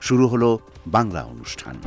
শুরু হলো বাংলা অনুষ্ঠান।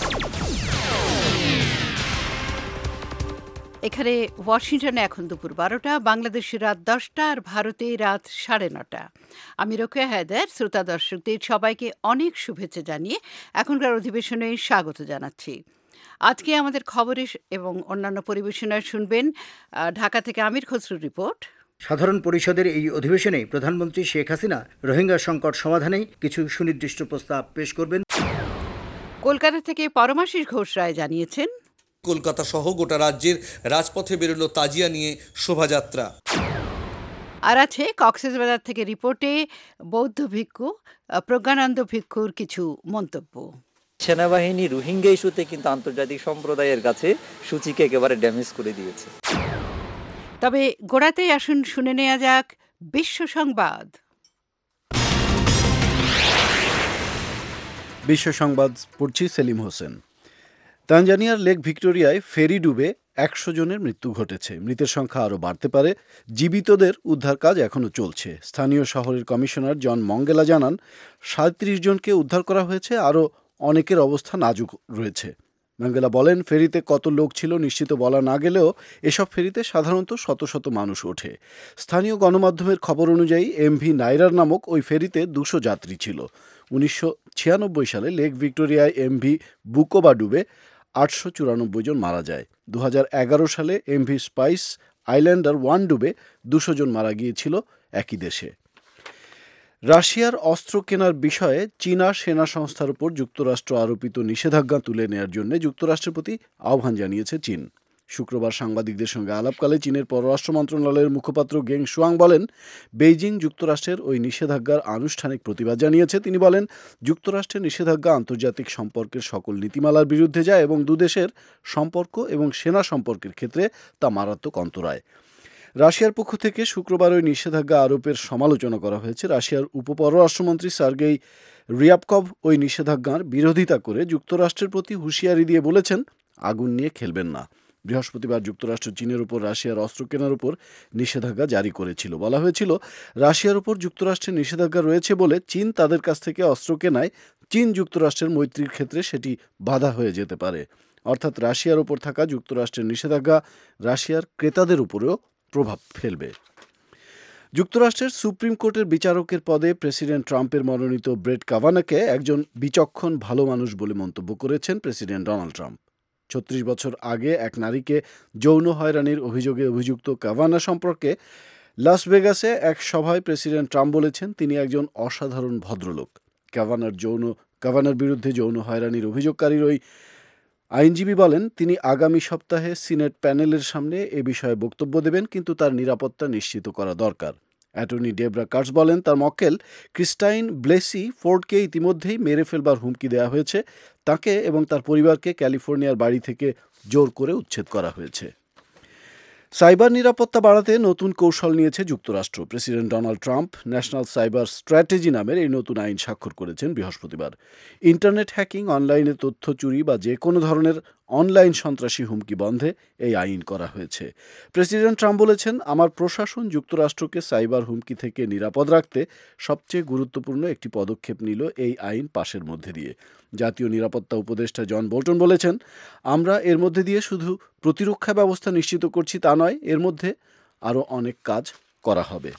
এখানে ওয়াশিংটনে এখন দুপুর 12টা, বাংলাদেশে রাত 10টা, আর ভারতে রাত 9:30। আমি রোকেয়া হায়দার শ্রোতা দর্শকদের সবাইকে অনেক শুভেচ্ছা জানিয়ে এখনকার অধিবেশনে স্বাগত জানাচ্ছি। আজকে আমাদের খবরে এবং অন্যান্য পরিবেশনায় শুনবেন ঢাকা থেকে আমির খসরুর রিপোর্ট। সাধারণ পরিষদের এই অধিবেশনে প্রধানমন্ত্রী শেখ হাসিনা রোহিঙ্গা সংকট সমাধানে কিছু সুনির্দিষ্ট প্রস্তাব পেশ করবেন। কলকাতা থেকে পরমাশিস ঘোষ রায় জানিয়েছেন, কলকাতা সহ গোটা রাজ্যের রাজপথে বেরোলো তাজিয়া নিয়ে শোভাযাত্রা। আর আছে কক্সবাজার থেকে রিপোর্টে বৌদ্ধ ভিক্ষু প্রজ্ঞানন্দ ভিক্ষুর কিছু মন্তব্য। সেনাবাহিনী রোহিঙ্গা ইস্যুতে কিন্তু আন্তর্জাতিক সম্প্রদায়ের কাছে সূচিকে একেবারে ড্যামেজ করে দিয়েছে। তবে গোড়াতেই আসুন শুনে নেওয়া যাক বিশ্ব সংবাদ। বিশ্ব সংবাদ পড়ছি সেলিম হোসেন। তানজানিয়ার লেক ভিক্টোরিয়ায় ফেরি ডুবে 100 জনের মৃত্যু ঘটেছে। মৃতের সংখ্যা আরও বাড়তে পারে। জীবিতদের উদ্ধার কাজ এখনও চলছে। স্থানীয় শহরের কমিশনার জন মঙ্গেলা জানান, 37 জনকে উদ্ধার করা হয়েছে, আরও অনেকের অবস্থা নাজুক রয়েছে। মঙ্গেলা বলেন, ফেরিতে কত লোক ছিল নিশ্চিত বলা না গেলেও এসব ফেরিতে সাধারণত শত শত মানুষ ওঠে। স্থানীয় গণমাধ্যমের খবর অনুযায়ী এমভি নাইরার নামক ওই ফেরিতে 200 যাত্রী ছিল। 1996 সালে লেক ভিক্টোরিয়ায় এমভি বুকোবা ডুবে 894 জন মারা যায়। 2011 সালে এমভি স্পাইস আইল্যান্ডার 1 ডুবে 200 জন মারা গিয়েছিল একই দেশে। রাশিয়ার অস্ত্র কেনার বিষয়ে চীনা সেনা সংস্থার উপর যুক্তরাষ্ট্র আরোপিত নিষেধাজ্ঞা তুলে নেয়ার জন্য যুক্তরাষ্ট্রের প্রতি আহ্বান জানিয়েছে চীন। শুক্রবার সাংবাদিকদের সঙ্গে আলাপকালে চীনের পররাষ্ট্র মন্ত্রণালয়ের মুখপাত্র গেং শুয়াং বলেন, বেইজিং যুক্তরাষ্ট্রের ওই নিষেধাজ্ঞার আনুষ্ঠানিক প্রতিবাদ জানিয়েছে। তিনি বলেন, যুক্তরাষ্ট্রের নিষেধাজ্ঞা আন্তর্জাতিক সম্পর্কের সকল নীতিমালার বিরুদ্ধে যায় এবং দুদেশের সম্পর্ক এবং সেনা সম্পর্কের ক্ষেত্রে তা মারাত্মক অন্তরায়। রাশিয়ার পক্ষ থেকে শুক্রবার ওই নিষেধাজ্ঞা আরোপের সমালোচনা করা হয়েছে। রাশিয়ার উপপররাষ্ট্রমন্ত্রী সার্গেই রিয়াবকভ ওই নিষেধাজ্ঞার বিরোধিতা করে যুক্তরাষ্ট্রের প্রতি হুঁশিয়ারি দিয়ে বলেছেন, আগুন নিয়ে খেলবেন না। বৃহস্পতিবার যুক্তরাষ্ট্র চীনের উপর রাশিয়ার অস্ত্র কেনার উপর নিষেধাজ্ঞা জারি করেছিল। বলা হয়েছিল, রাশিয়ার উপর যুক্তরাষ্ট্রের নিষেধাজ্ঞা রয়েছে বলে চীন তাদের কাছ থেকে অস্ত্র কেনায় চীন যুক্তরাষ্ট্রের মৈত্রীর ক্ষেত্রে সেটি বাধা হয়ে যেতে পারে। অর্থাৎ রাশিয়ার উপর থাকা যুক্তরাষ্ট্রের নিষেধাজ্ঞা রাশিয়ার ক্রেতাদের উপরেও প্রভাব ফেলবে। যুক্তরাষ্ট্রের সুপ্রিম কোর্টের বিচারকের পদে প্রেসিডেন্ট ট্রাম্পের মনোনীত ব্রেট কাভানাকে একজন বিচক্ষণ ভালো মানুষ বলে মন্তব্য করেছেন প্রেসিডেন্ট ডোনাল্ড ট্রাম্প। 36 বছর আগে এক নারীকে যৌন হয়রানির অভিযোগে অভিযুক্ত কাভানা সম্পর্কে লাস ভেগাসে এক সভায় প্রেসিডেন্ট ট্রাম্প বলেছেন, তিনি একজন অসাধারণ ভদ্রলোক। কাভানার বিরুদ্ধে যৌন হয়রানির অভিযোগকারীর ওই আইনজীবী বলেন, তিনি আগামী সপ্তাহে সিনেট প্যানেলের সামনে এ বিষয়ে বক্তব্য দেবেন, কিন্তু তার নিরাপত্তা নিশ্চিত করা দরকার। অ্যাটর্নি ডেবরা কার্টস বলেন, তার মক্কেল ক্রিস্টাইন ব্লেসি ফোর্ডকে ইতিমধ্যেই মেরে ফেলবার হুমকি দেওয়া হয়েছে। তাকে এবং তার পরিবারকে ক্যালিফোর্নিয়ার বাড়ি থেকে জোর করে উচ্ছেদ করা হয়েছে। সাইবার নিরাপত্তা বাড়াতে নতুন কৌশল নিয়েছে যুক্তরাষ্ট্র। President Donald Trump national cyber strategy নামের এই নতুন আইন স্বাক্ষর করেছেন বৃহস্পতিবার। ইন্টারনেট হ্যাকিং, অনলাইনে তথ্য চুরি বা যে কোনো ধরনের অনলাইন সন্ত্রাসী হুমকি বন্ধে এই আইন করা হয়েছে। প্রেসিডেন্ট ট্রাম্প বলেছেন, আমার প্রশাসন যুক্তরাষ্ট্রকে সাইবার হুমকি থেকে নিরাপদ রাখতে সবচেয়ে গুরুত্বপূর্ণ একটি পদক্ষেপ নিল এই আইন পাশের মধ্যে দিয়ে। জাতীয় নিরাপত্তা উপদেষ্টা জন বোল্টন বলেছেন, আমরা এর মধ্যে দিয়ে শুধু প্রতিরক্ষা ব্যবস্থা নিশ্চিত করছি তা নয়, এর মধ্যে আরও অনেক কাজ করা হবে।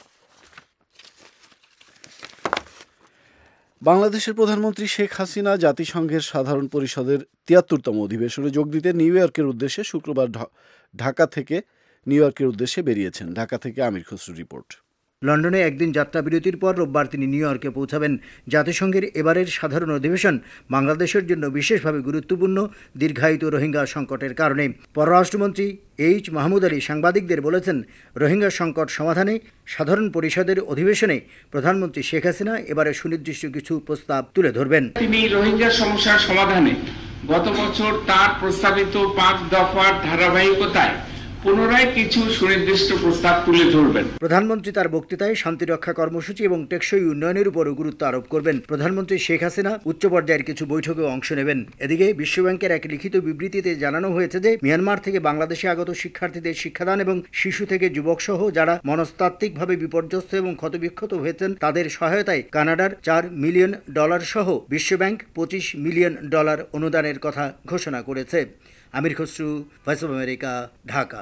বাংলাদেশের প্রধানমন্ত্রী শেখ হাসিনা জাতিসংঘের সাধারণ পরিষদের 73তম অধিবেশনে যোগ দিতে নিউ ইয়র্কের উদ্দেশ্যে শুক্রবার ঢাকা থেকে নিউ ইয়র্কের উদ্দেশ্যে বেরিয়েছেন। ঢাকা থেকে আমির খসরু রিপোর্ট। লন্ডনে একদিন যাত্রা বিরতির পর রোববার তিনি নিউ ইয়র্কে পৌঁছাবেন। জাতিসংঘের এবারের সাধারণ অধিবেশন বাংলাদেশের জন্য বিশেষভাবে গুরুত্বপূর্ণ, দীর্ঘায়িত রোহিঙ্গা সংকটের কারণে। পররাষ্ট্রমন্ত্রী এইচ মাহমুদ আলী সাংবাদিকদের বলেছেন, রোহিঙ্গা সংকট সমাধানে সাধারণ পরিষদের অধিবেশনে প্রধানমন্ত্রী শেখ হাসিনা এবারে সুনির্দিষ্ট কিছু প্রস্তাব তুলে ধরবেন। তিনি রোহিঙ্গা সমস্যার সমাধানে গত বছর তার প্রস্তাবিত 5 দফার ধারাবাহিকতায় পুনরায় কিছু সুনির্দিষ্ট প্রস্তাব তুলে ধরবেন। প্রধানমন্ত্রী তার বক্তৃতায় শান্তিরক্ষা কর্মসূচি এবং টেকসই উন্নয়নের উপরও গুরুত্ব আরোপ করবেন। প্রধানমন্ত্রী শেখ হাসিনা উচ্চ পর্যায়ের কিছু বৈঠকেও অংশ নেবেন। এদিকে বিশ্বব্যাংকের এক লিখিত বিবৃতিতে জানানো হয়েছে যে মিয়ানমার থেকে বাংলাদেশে আগত শিক্ষার্থীদের শিক্ষাদান এবং শিশু থেকে যুবক সহ যারা মনস্তাত্ত্বিকভাবে বিপর্যস্ত এবং ক্ষতবিক্ষত হয়েছেন তাদের সহায়তায় কানাডার $4 মিলিয়ন সহ বিশ্বব্যাংক $25 মিলিয়ন অনুদানের কথা ঘোষণা করেছে। Amir Khasru, voice of America, Dhaka.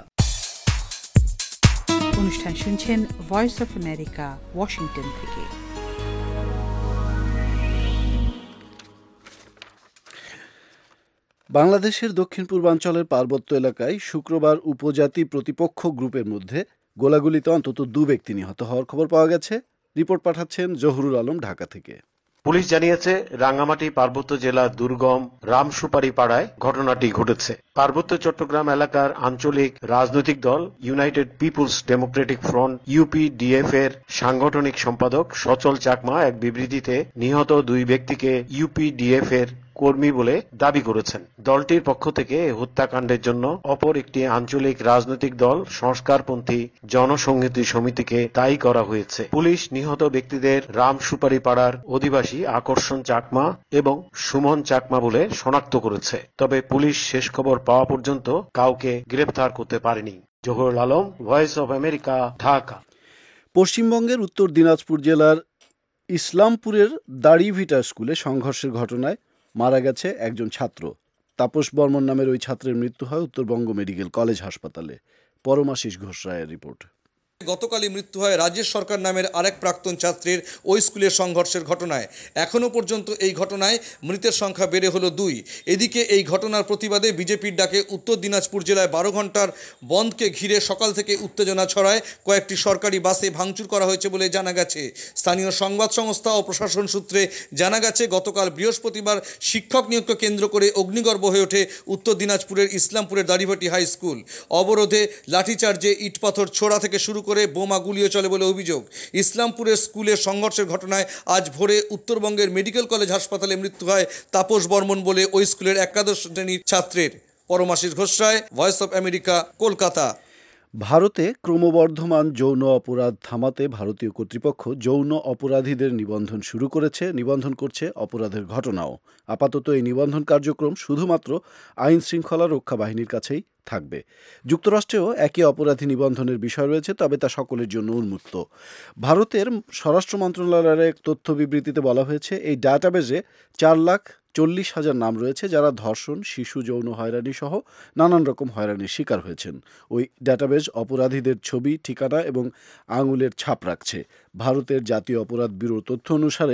অনুষ্ঠান শুনছেন ভয়েস অফ আমেরিকা, ওয়াশিংটন থেকে। বাংলাদেশের দক্ষিণ পূর্বাঞ্চলের পার্বত্য এলাকায় শুক্রবার উপজাতি প্রতিপক্ষ গ্রুপের মধ্যে গোলাগুলিতে অন্তত 2 ব্যক্তি নিহত হওয়ার খবর পাওয়া গেছে। রিপোর্ট পাঠাচ্ছেন জহুরুল আলম ঢাকা থেকে। পুলিশ জানিয়েছে রাঙ্গামাটি পার্বত্য জেলার দুর্গম রামসুপারি পাড়ায় ঘটনাটি ঘটেছে। পার্বত্য চট্টগ্রাম এলাকার আঞ্চলিক রাজনৈতিক দল United Peoples Democratic Front UPDF এর সাংগঠনিক সম্পাদক সচল চাকমা এক বিবৃতিতে নিহত 2 ব্যক্তিকে ইউপিডিএফ এর কর্মী বলে দাবি করেছেন। দলটির পক্ষ থেকে হত্যাকাণ্ডের জন্য অপর একটি আঞ্চলিক রাজনৈতিক দল সংস্কারপন্থী জনসংহতি সমিতিকে দায়ী করা হয়েছে। পুলিশ নিহত ব্যক্তিদের রামসুপারি পাড়ার অধিবাসী আকর্ষণ চাকমা এবং সুমন চাকমা বলে শনাক্ত করেছে। তবে পুলিশ শেষ খবর পাওয়া পর্যন্ত কাউকে গ্রেফতার করতে পারেনি। Zahurul Alam, voice of America, Dhaka. পশ্চিমবঙ্গের উত্তর দিনাজপুর জেলার ইসলামপুরের দাড়িভিটা স্কুলে সংঘর্ষের ঘটনায় মারা গেছে একজন ছাত্র। তাপস বর্মন নামের ওই ছাত্রের মৃত্যু হয় উত্তরবঙ্গ মেডিকেল কলেজ হাসপাতালে। পরমাশিস ঘোষ রায়ের রিপোর্ট। গতকালই মৃত্যু হয় রাজেশ সরকার নামের আরেক প্রাক্তন ছাত্রের ওই স্কুলের সংঘর্ষের ঘটনায়। এখনও পর্যন্ত এই ঘটনায় মৃতের সংখ্যা বেড়ে হলো 2। এদিকে এই ঘটনার প্রতিবাদে বিজেপির ডাকে উত্তর দিনাজপুর জেলায় 12 ঘন্টার বন্ধকে ঘিরে সকাল থেকে উত্তেজনা ছড়ায়। কয়েকটি সরকারি বাসে ভাঙচুর করা হয়েছে বলে জানা গেছে। স্থানীয় সংবাদ সংস্থা ও প্রশাসন সূত্রে জানা গেছে, গতকাল বৃহস্পতিবার শিক্ষক নিয়োগকে কেন্দ্র করে অগ্নিগর্ভ হয়ে ওঠে উত্তর দিনাজপুরের ইসলামপুরের দাড়িভাটি হাই স্কুল। অবরোধে, লাঠিচার্জে, ইটপাথর ছোড়া থেকে শুরু করে বোমা গুলিও চলে বলে অভিযোগ। ইসলামপুরের স্কুলের সংঘর্ষের ঘটনায় আজ ভোরে উত্তরবঙ্গের মেডিকেল কলেজ হাসপাতালে মৃত্যু হয় তাপস বর্মন বলে ওই স্কুলের একাদশ শ্রেণীর ছাত্রের। Paramashis Ghosh Roy, voice of America, Kolkata. ভারতে ক্রমবর্ধমান যৌন অপরাধ থামাতে ভারতীয় কর্তৃপক্ষ যৌন অপরাধীদের নিবন্ধন করছে অপরাধের ঘটনাও। আপাতত এই নিবন্ধন কার্যক্রম শুধুমাত্র আইন শৃঙ্খলা রক্ষা বাহিনীর কাছেই থাকবে। যুক্তরাষ্ট্রেও একই অপরাধী নিবন্ধনের বিষয় রয়েছে, তবে তা সকলের জন্য উন্মুক্ত। ভারতের স্বরাষ্ট্র মন্ত্রণালয়ের এক তথ্য বিবৃতিতে বলা হয়েছে, এই ডাটাবেজে 4,40,000 নাম রয়েছে যারা ধর্ষণ, শিশু যৌন হয়রানি সহ নানান রকম হয়রানির শিকার হয়েছেন। ওই ডাটাবেজ অপরাধীদের ছবি, ঠিকানা এবং আঙুলের ছাপ রাখছে। ভারতের জাতীয় অপরাধ ব্যুরোর তথ্য অনুসারে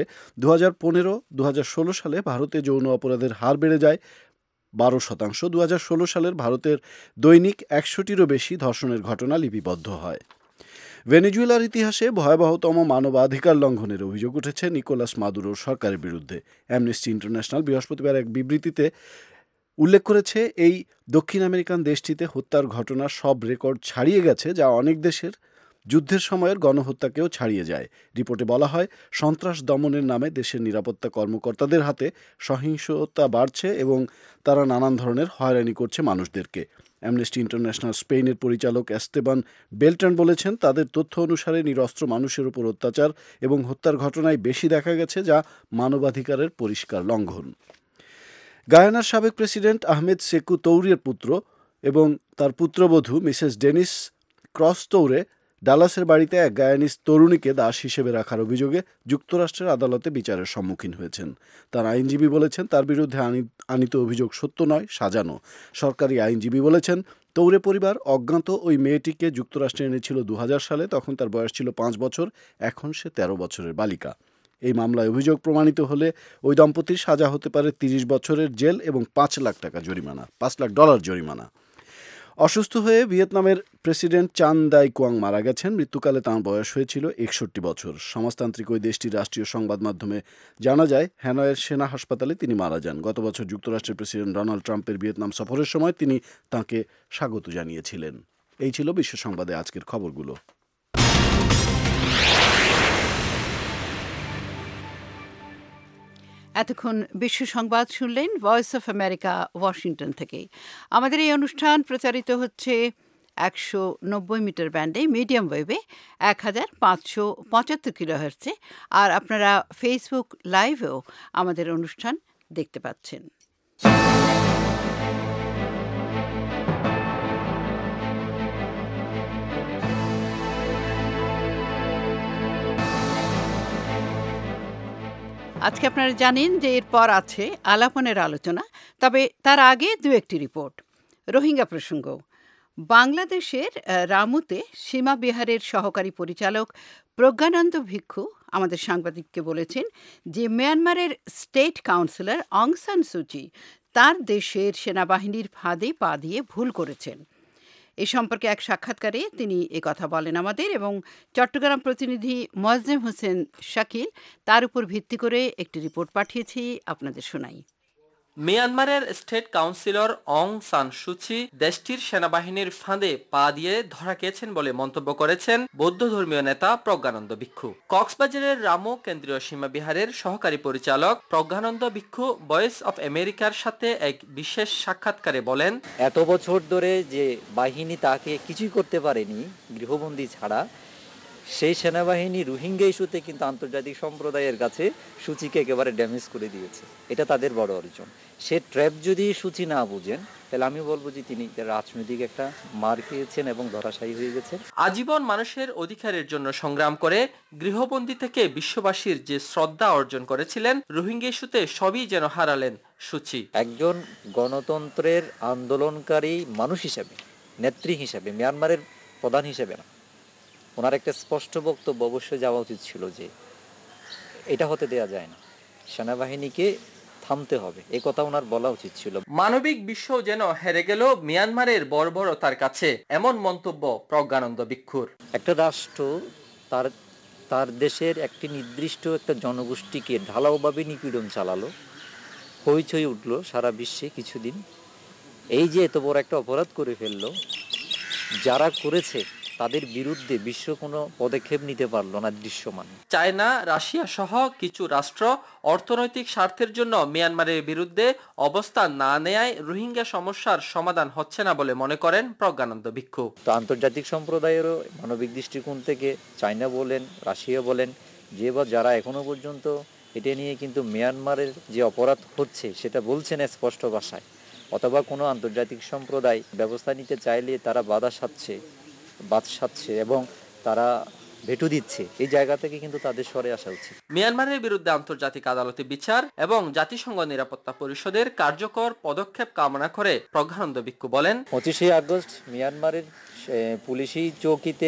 2015-2016 সালে ভারতে যৌন অপরাধের হার বেড়ে যায় 12%। 2016 সালের ভারতের দৈনিক 100টিরও বেশি ধর্ষণের ঘটনা লিপিবদ্ধ হয়। ভেনেজুয়েলার ইতিহাসে ভয়াবহতম মানবাধিকার লঙ্ঘনের অভিযোগ উঠেছে নিকোলাস মাদুরোর সরকারের বিরুদ্ধে। অ্যামনেস্টি ইন্টারন্যাশনাল বৃহস্পতিবার এক বিবৃতিতে উল্লেখ করেছে, এই দক্ষিণ আমেরিকান দেশটিতে হত্যার ঘটনার সব রেকর্ড ছাড়িয়ে গেছে, যা অনেক দেশের যুদ্ধের সময়ের গণহত্যাকেও ছাড়িয়ে যায়। রিপোর্টে বলা হয়, সন্ত্রাস দমনের নামে দেশের নিরাপত্তা কর্মকর্তাদের হাতে সহিংসতা বাড়ছে এবং তারা নানান ধরনের হয়রানি করছে মানুষদেরকে। অ্যামনেস্টি ইন্টারন্যাশনাল স্পেনের পরিচালক এস্তেবান বেলট্রান বলেছেন, তাদের তথ্য অনুসারে নিরস্ত্র মানুষের উপর অত্যাচার এবং হত্যার ঘটনায় বেশি দেখা গেছে, যা মানবাধিকারের পরিষ্কার লঙ্ঘন। গায়ানার সাবেক প্রেসিডেন্ট আহমেদ সেকু তৌরির পুত্র এবং তার পুত্রবধূ মিসেস ডেনিস ক্রস তৌরে ডালাসের বাড়িতে এক গায়ানিজ তরুণীকে দাস হিসেবে রাখার অভিযোগে যুক্তরাষ্ট্রের আদালতে বিচারের সম্মুখীন হয়েছেন। তার আইনজীবী বলেছেন, তার বিরুদ্ধে আনিত অভিযোগ সত্য নয়, সাজানো। সরকারি আইনজীবী বলেছেন, তৌরে পরিবার অজ্ঞাত ওই মেয়েটিকে যুক্তরাষ্ট্রে এনেছিল 2000 সালে। তখন তার বয়স ছিল 5 বছর, এখন সে 13 বছরের বালিকা। এই মামলায় অভিযোগ প্রমাণিত হলে ওই দম্পতির সাজা হতে পারে 30 বছরের জেল এবং $5 লাখ জরিমানা। অসুস্থ হয়ে ভিয়েতনামের প্রেসিডেন্ট চান দাই কোয়াং মারা গেছেন। মৃত্যুকালে তাঁর বয়স হয়েছিল 61 বছর। সমাজতান্ত্রিক ওই দেশটির রাষ্ট্রীয় সংবাদ মাধ্যমে জানা যায়, হ্যানয়ের সেনা হাসপাতালে তিনি মারা যান। গত বছর যুক্তরাষ্ট্রের প্রেসিডেন্ট ডোনাল্ড ট্রাম্পের ভিয়েতনাম সফরের সময় তিনি তাঁকে স্বাগত জানিয়েছিলেন। এই ছিল বিশ্ব সংবাদে আজকের খবরগুলো। এতক্ষণ বিশ্ব সংবাদ শুনলেন ভয়েস অফ আমেরিকা, ওয়াশিংটন থেকে। আমাদের এই অনুষ্ঠান প্রচারিত হচ্ছে 190 মিটার ব্যান্ডে, মিডিয়াম ওয়েভে 1575 কিলোহার্টজে। আর আপনারা ফেসবুক লাইভেও আমাদের অনুষ্ঠান দেখতে পাচ্ছেন। আজকে আপনারা জানেন যে এরপর আছে আলাপনের আলোচনা, তবে তার আগে দু একটি রিপোর্ট। রোহিঙ্গা প্রসঙ্গ। বাংলাদেশের রামুতে সীমা বিহারের সহকারী পরিচালক প্রজ্ঞানন্দ ভিক্ষু আমাদের সাংবাদিককে বলেছেন যে মিয়ানমারের স্টেট কাউন্সিলর অং সান সুচি তার দেশের সেনাবাহিনীর ফাঁদে পা দিয়ে ভুল করেছেন। এ সম্পর্কে এক সাক্ষাৎকারে তিনি কথা বলেন আমাদের, এবং চট্টগ্রাম প্রতিনিধি মোয়াজ্জেম হোসেন শাকিল তার উপর ভিত্তি করে একটি রিপোর্ট পাঠিয়েছি, আপনাদের শোনাই। মিয়ানমারের স্টেট কাউন্সিলর অং সান সুচি দেশটির সেনাবাহিনীর ফাঁদে পা দিয়ে ধরা খেয়েছেন বলে মন্তব্য করেছেন বৌদ্ধ ধর্মীয় নেতা প্রজ্ঞানন্দ ভিক্ষু। কক্সবাজারের রামু কেন্দ্রীয় সীমা বিহারের সহকারী পরিচালক প্রজ্ঞানন্দ ভিক্ষু ভয়েস অফ আমেরিকার সাথে এক বিশেষ সাক্ষাৎকারে বলেন, এত বছর ধরে যে বাহিনী তাকে কিছুই করতে পারেনি গৃহবন্দী ছাড়া, সেই সেনাবাহিনী রোহিঙ্গা ইস্যুতে কিন্তু আন্তর্জাতিক সম্প্রদায়ের কাছে সূচিকে একেবারে ড্যামেজ করে দিয়েছে। এটা তাদের বড় অর্জন। সে ট্র্যাপ যদি সূচি না বুঝেন, তাহলে আমি বলবো যে তিনি রাজনৈতিক একটা মার খেয়েছেন এবং ধরাশায়ী হয়ে গেছেন। আজীবন মানুষের অধিকারের জন্য সংগ্রাম করে গৃহবন্দী থেকে বিশ্ববাসীর যে শ্রদ্ধা অর্জন করেছিলেন, রোহিঙ্গা ইস্যুতে সবই যেন হারালেন সুচি। একজন গণতন্ত্রের আন্দোলনকারী মানুষ হিসেবে, নেত্রী হিসেবে, মিয়ানমারের প্রধান হিসেবে না, ওনার একটা স্পষ্ট বক্তব্য অবশ্যই যাওয়া উচিত ছিল যে এটা হতে দেয়া যায় না, সেনাবাহিনীকে থামতে হবে, এই কথা ওনার বলা উচিত ছিল। মানবিক বিশ্ব যেন হেরে গেল মিয়ানমারের বর্বরতার কাছে, এমন মন্তব্য প্রজ্ঞানন্দ ভিক্ষুর। একটা রাষ্ট্র তার দেশের একটি নির্দিষ্ট একটা জনগোষ্ঠীকে ঢালাওভাবে নিপীড়ন চালালো, হইচই উঠলো সারা বিশ্বে কিছুদিন। এই যে এত বড় একটা অপরাধ করে ফেললো, যারা করেছে তাদের বিরুদ্ধে বিশ্ব কোনো পদক্ষেপ নিতে পারলো না দৃশ্যমান। চায়না, রাশিয়া সহ কিছু রাষ্ট্র অর্থনৈতিক স্বার্থের জন্য মিয়ানমারের বিরুদ্ধে অবস্থান না নেয়ায় রোহিঙ্গা সমস্যার সমাধান হচ্ছে না বলে মনে করেন প্রজ্ঞানন্দ ভিক্ষু। তো আন্তর্জাতিক সম্প্রদায়েরও মানবিক দৃষ্টিকোণ থেকে চায়না বলেন, রাশিয়া বলেন, যে বা যারা এখনো পর্যন্ত এটা নিয়ে কিন্তু মিয়ানমারের যে অপরাধ হচ্ছে সেটা বলছেন স্পষ্ট ভাষায়, অথবা কোনো আন্তর্জাতিক সম্প্রদায় ব্যবস্থা নিতে চাইলে তারা বাধা সাধছে এবং তারা ভেটো দিচ্ছে, এই জায়গা থেকে কিন্তু তাদের সরে আসা উচিত। মিয়ানমারের বিরুদ্ধে আন্তর্জাতিক আদালতে বিচার এবং জাতিসংঘ নিরাপত্তা পরিষদের কার্যকর পদক্ষেপ কামনা করে প্রজ্ঞানন্দ ভিক্ষু বলেন, 25 আগস্ট মিয়ানমারের পুলিশি চৌকিতে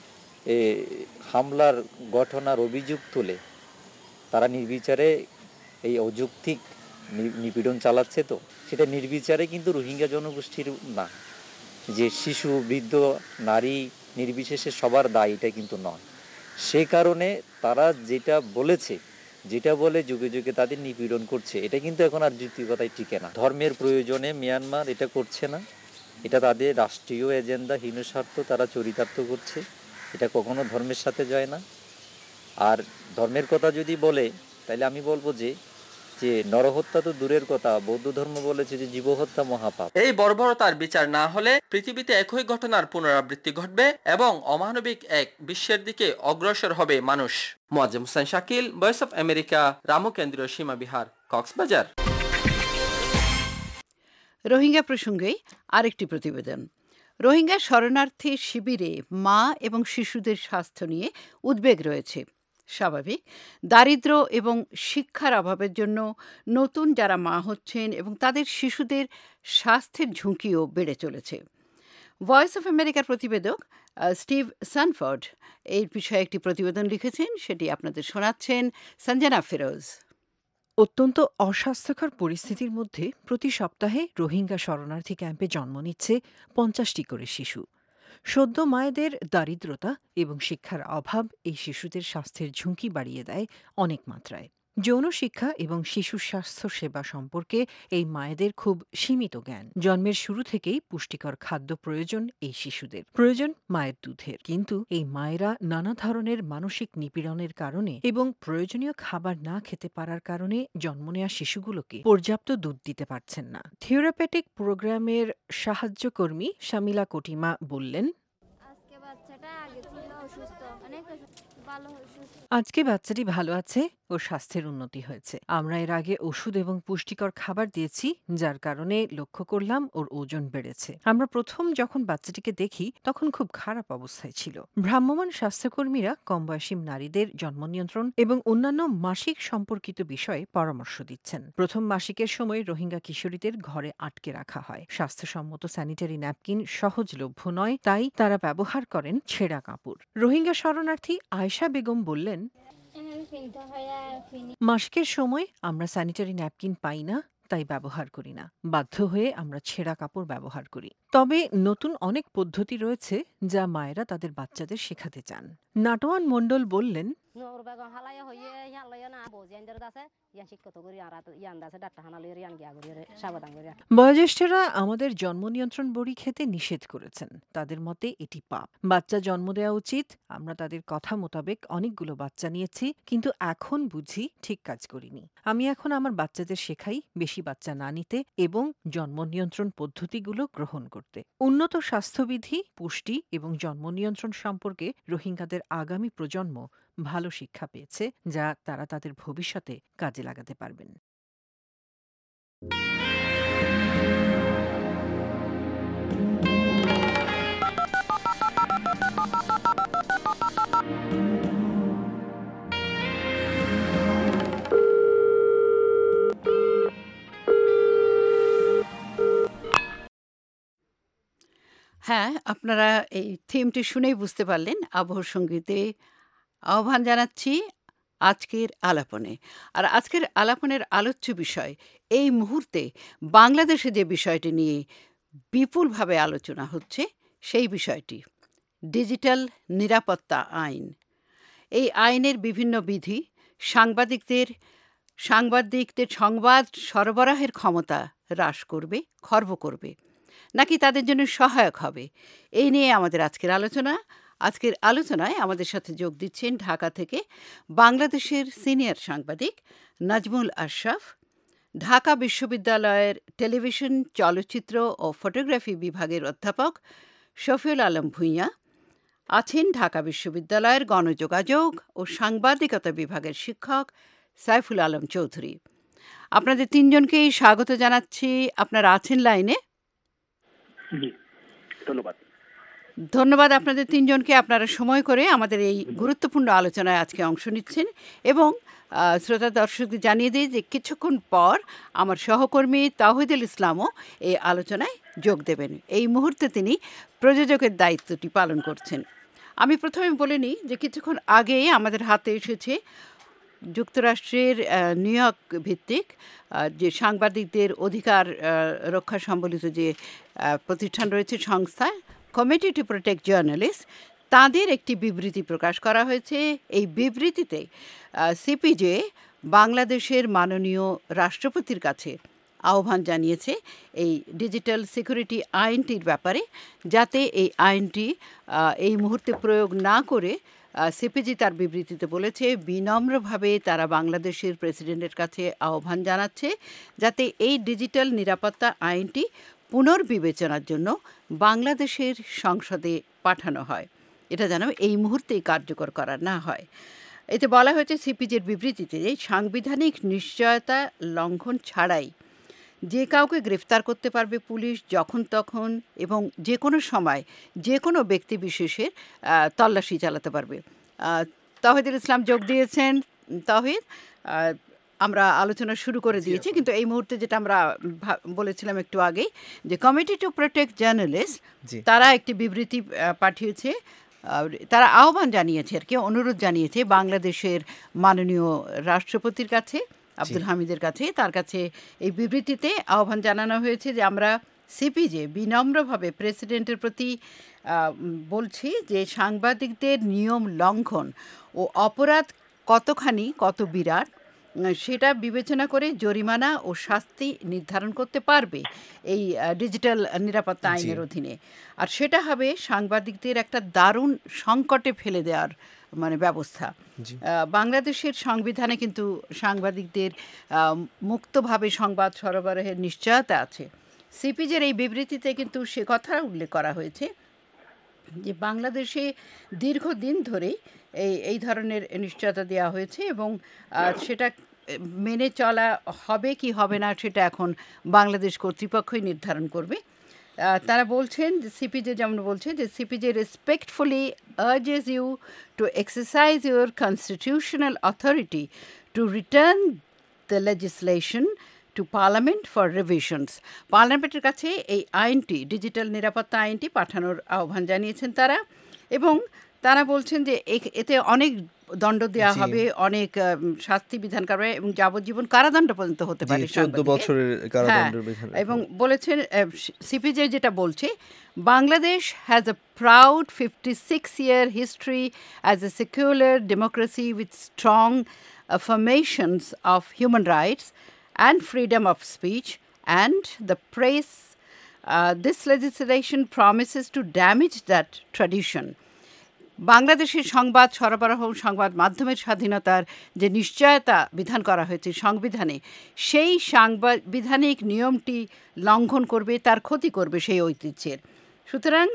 হামলার ঘটনার অভিযোগ তুলে তারা নির্বিচারে এই অযৌক্তিক নিপীড়ন চালাচ্ছে, তো সেটা নির্বিচারে কিন্তু রোহিঙ্গা জনগোষ্ঠীর না, যে শিশু, বৃদ্ধ, নারী নির্বিশেষে সবার দায়, এটা কিন্তু নয়। সেই কারণে তারা যেটা বলে যুগে যুগে তাদের নিপীড়ন করছে, এটা কিন্তু এখন আর যৌক্তিকতায় টিকে না। ধর্মের প্রয়োজনে মিয়ানমার এটা করছে না, এটা তাদের রাষ্ট্রীয় এজেন্ডা, হীনস্বার্থ তারা চরিতার্থ করছে, এটা কখনো ধর্মের সাথে যায় না। আর ধর্মের কথা যদি বলে, তাহলে আমি বলবো যে নরহত্যা তো দূরের কথা, বৌদ্ধ ধর্ম বলেছে যে জীবহত্যা মহাপাপ। এই বর্বরতার বিচার না হলে পৃথিবীতে একই ঘটনার পুনরাবৃত্তি ঘটবে এবং অমানবিক এক বিশ্বের দিকে অগ্রসর হবে মানুষ। Moazzem Hossain Shakil, voice of America, Ramu Kendriya Sima Bihar, Cox's Bazar. Rohingya প্রসঙ্গে আরেকটি প্রতিবেদন। রোহিঙ্গা শরণার্থী শিবিরে মা এবং শিশুদের স্বাস্থ্য নিয়ে উদ্বেগ রয়েছে। স্বাভাবিক, দারিদ্র্য এবং শিক্ষার অভাবের জন্য নতুন যারা মা হচ্ছেন এবং তাদের শিশুদের স্বাস্থ্যের ঝুঁকিও বেড়ে চলেছে। ভয়েস অফ আমেরিকার প্রতিবেদক স্টিভ সানফোর্ড এই বিষয়ে একটি প্রতিবেদন লিখেছেন, সেটি আপনাদের শোনাচ্ছেন সঞ্জনা ফিরোজ। অত্যন্ত অস্বাস্থ্যকর পরিস্থিতির মধ্যে প্রতি সপ্তাহে রোহিঙ্গা শরণার্থী ক্যাম্পে জন্ম নিচ্ছে 50টি করে শিশু। সদ্য মায়েদের দারিদ্রতা এবং শিক্ষার অভাব এই শিশুদের স্বাস্থ্যের ঝুঁকি বাড়িয়ে দেয় অনেক মাত্রায়। যৌন শিক্ষা এবং শিশু স্বাস্থ্য সেবা সম্পর্কে এই মায়েদের খুব সীমিত জ্ঞান। জন্মের শুরু থেকেই পুষ্টিকর খাদ্য প্রয়োজন এই শিশুদের, প্রয়োজন মায়ের দুধের। কিন্তু এই মায়েরা নানা ধরনের মানসিক নিপীড়নের কারণে এবং প্রয়োজনীয় খাবার না খেতে পারার কারণে জন্ম নেওয়া শিশুগুলোকে পর্যাপ্ত দুধ দিতে পারছেন না। থেরাপিউটিক প্রোগ্রামের সাহায্যকর্মী শামিলা কটিমা বললেন, আজকে বাচ্চাটি ভালো আছে, ওর স্বাস্থ্যের উন্নতি হয়েছে। আমরা এর আগে ওষুধ এবং পুষ্টিকর খাবার দিয়েছি, যার কারণে লক্ষ্য করলাম ওর ওজন বেড়েছে। আমরা প্রথম যখন বাচ্চাটিকে দেখি তখন খুব খারাপ অবস্থায় ছিল। ভ্রাম্যমাণ স্বাস্থ্যকর্মীরা কমবয়সী নারীদের জন্ম নিয়ন্ত্রণ এবং অন্যান্য মাসিক সম্পর্কিত বিষয়ে পরামর্শ দিচ্ছেন। প্রথম মাসিকের সময় রোহিঙ্গা কিশোরীদের ঘরে আটকে রাখা হয়। স্বাস্থ্যসম্মত স্যানিটারি ন্যাপকিন সহজলভ্য নয়, তাই তারা ব্যবহার করেন ছেঁড়া কাপড়। রোহিঙ্গা শরণার্থী আয়েশা বেগম বললেন, মাসিকের সময় আমরা স্যানিটারি ন্যাপকিন পাই না, তাই ব্যবহার করি না। বাধ্য হয়ে আমরা ছেঁড়া কাপড় ব্যবহার করি। তবে নতুন অনেক পদ্ধতি রয়েছে যা মায়েরা তাদের বাচ্চাদের শেখাতে চান। নাটোয়ান মণ্ডল বললেন, বয়োজ্যেষ্ঠরা আমাদের জন্ম নিয়ন্ত্রণ বড়ি খেতে নিষেধ করেছেন। তাদের মতে এটি পাপ। বাচ্চা জন্ম দেওয়া উচিত। আমরা তাদের কথা মোতাবেক অনেকগুলো বাচ্চা নিয়েছি, কিন্তু এখন বুঝি ঠিক কাজ করিনি। আমি এখন আমার বাচ্চাদের শেখাই বেশি বাচ্চা না নিতে এবং জন্ম নিয়ন্ত্রণ পদ্ধতিগুলো গ্রহণ করতে। উন্নত স্বাস্থ্যবিধি, পুষ্টি এবং জন্ম নিয়ন্ত্রণ সম্পর্কে রোহিঙ্গাদের আগামী প্রজন্ম ভালো শিক্ষা পেয়েছে, যা তারা তাদের ভবিষ্যতে কাজে লাগাতে পারবেন। হ্যাঁ, আপনারা এই থিমটি শুনেই বুঝতে পারলেন। আবহ সঙ্গীতে আহ্বান জানাচ্ছি আজকের আলাপনে। আর আজকের আলাপনের আলোচ্য বিষয় এই মুহূর্তে বাংলাদেশে যে বিষয়টি নিয়ে বিপুলভাবে আলোচনা হচ্ছে সেই বিষয়টি ডিজিটাল নিরাপত্তা আইন। এই আইনের বিভিন্ন বিধি সাংবাদিকদের সংবাদ সরবরাহের ক্ষমতা হ্রাস করবে, খর্ব করবে, নাকি তাদের জন্য সহায়ক হবে, এই নিয়ে আমাদের আজকের আলোচনা। আজকের আলোচনায় আমাদের সাথে যোগ দিচ্ছেন ঢাকা থেকে বাংলাদেশের সিনিয়র সাংবাদিক নাজমুল আশরাফ, ঢাকা বিশ্ববিদ্যালয়ের টেলিভিশন, চলচ্চিত্র ও ফটোগ্রাফি বিভাগের অধ্যাপক শফিউল আলম ভূঁইয়া, আছেন ঢাকা বিশ্ববিদ্যালয়ের গণযোগাযোগ ও সাংবাদিকতা বিভাগের শিক্ষক সাইফুল আলম চৌধুরী। আপনাদের তিনজনকেই স্বাগত জানাচ্ছি। আপনারা আছেন লাইনে? ধন্যবাদ আপনাদের তিনজনকে। আপনারা সময় করে আমাদের এই গুরুত্বপূর্ণ আলোচনায় আজকে অংশ নিচ্ছেন। এবং শ্রোতা দর্শকদের জানিয়ে দিই যে কিছুক্ষণ পর আমার সহকর্মী তাওহিদুল ইসলামও এই আলোচনায় যোগ দেবেন। এই মুহূর্তে তিনি প্রযোজকের দায়িত্বটি পালন করছেন। আমি প্রথমে বলে নিই যে কিছুক্ষণ আগেই আমাদের হাতে এসেছে যুক্তরাষ্ট্রের নিউ ইয়র্ক ভিত্তিক যে সাংবাদিকদের অধিকার রক্ষা সম্বলিত যে প্রতিষ্ঠান রয়েছে, সংস্থা কমিটি টু প্রোটেক্ট জার্নালিস্ট, তাদের একটি বিবৃতি প্রকাশ করা হয়েছে। এই বিবৃতিতে সিপিজে বাংলাদেশের মাননীয় রাষ্ট্রপতির কাছে আহ্বান জানিয়েছে এই ডিজিটাল সিকিউরিটি আইনটির ব্যাপারে, যাতে এই আইনটি এই মুহূর্তে প্রয়োগ না করে সিপিজি তার বিবৃতিতে বলেছে বিনম্রভাবে তারা বাংলাদেশের প্রেসিডেন্টের কাছে আহ্বান জানাচ্ছে যাতে এই ডিজিটাল নিরাপত্তা আইনটি পুনর্বিবেচনার জন্য বাংলাদেশের সংসদে পাঠানো হয়। এটা যেন এই মুহূর্তেই কার্যকর করা না হয়। এতে বলা হয়েছে সিপিজির বিবৃতিতে যে সাংবিধানিক নিশ্চয়তা লঙ্ঘন ছাড়াই যে কাউকে গ্রেফতার করতে পারবে পুলিশ যখন তখন এবং যে কোনো সময় যে কোনো ব্যক্তি বিশেষের তল্লাশি চালাতে পারবে। তাওহিদুল ইসলাম যোগ দিয়েছেন। তাওহিদ, আমরা আলোচনা শুরু করে দিয়েছি, কিন্তু এই মুহূর্তে যেটা আমরা বলেছিলাম একটু আগেই যে কমিটি টু প্রোটেক্ট জার্নালিস্ট তারা একটি বিবৃতি পাঠিয়েছে। তারা আহ্বান জানিয়েছে আর কি, অনুরোধ জানিয়েছে বাংলাদেশের মাননীয় রাষ্ট্রপতির কাছে, আব্দুল হামিদের কাছে। তার কাছে এই বিবৃতিতে আহ্বান জানানো হয়েছে যে আমরা সিপিজে বিনম্রভাবে প্রেসিডেন্টের প্রতি বলছি যে সাংবাদিকদের নিয়ম লঙ্ঘন ও অপরাধ কত বিরাট সেটা বিবেচনা করে জরিমানা ও শাস্তি নির্ধারণ করতে পারবে এই ডিজিটাল নিরাপত্তা আইনের অধীনে। আর সেটা হবে সাংবাদিকদের একটা দারুণ সংকটে ফেলে দেওয়ার মানে ব্যবস্থা। বাংলাদেশের সংবিধানে কিন্তু সাংবাদিকদের মুক্তভাবে সংবাদ সরবরাহের নিশ্চয়তা আছে। সিপিজের এই বিবৃতিতে কিন্তু সে কথা উল্লেখ করা হয়েছে যে বাংলাদেশে দীর্ঘদিন ধরেই এই ধরনের নিশ্চয়তা দেওয়া হয়েছে এবং সেটা মেনে চলা হবে কি হবে না সেটা এখন বাংলাদেশ কর্তৃপক্ষই নির্ধারণ করবে। তারা বলছেন, সিপিজে যেমন বলছে যে CPJ respectfully urges you to exercise your constitutional authority to return the legislation to parliament for revisions. পার্লামেন্টের কাছে এই আইনটি, ডিজিটাল নিরাপত্তা আইনটি পাঠানোর আহ্বান জানিয়েছেন তারা, এবং তারা বলছেন যে এতে অনেক দণ্ড দেওয়া হবে, অনেক শাস্তি বিধান করা এবং যাবজ্জীবন কারাদণ্ড পর্যন্ত হতে পারে, 14 বছরের কারাদণ্ডের বিধান। এবং বলেছেন সিপিজে যেটা বলছে, Bangladesh has a proud 56-year history as a secular democracy with strong affirmations of human rights and freedom of speech and the press. This legislation promises to damage that tradition. বাংলাদেশের সংবাদ সরবরাহ, সংবাদ মাধ্যমের স্বাধীনতার যে নিশ্চয়তা বিধান করা হয়েছে সংবিধানে, সেই সাংবিধানিক নিয়মটি লঙ্ঘন করবে, তার ক্ষতি করবে সেই ঐতিহ্যের। সুতরাং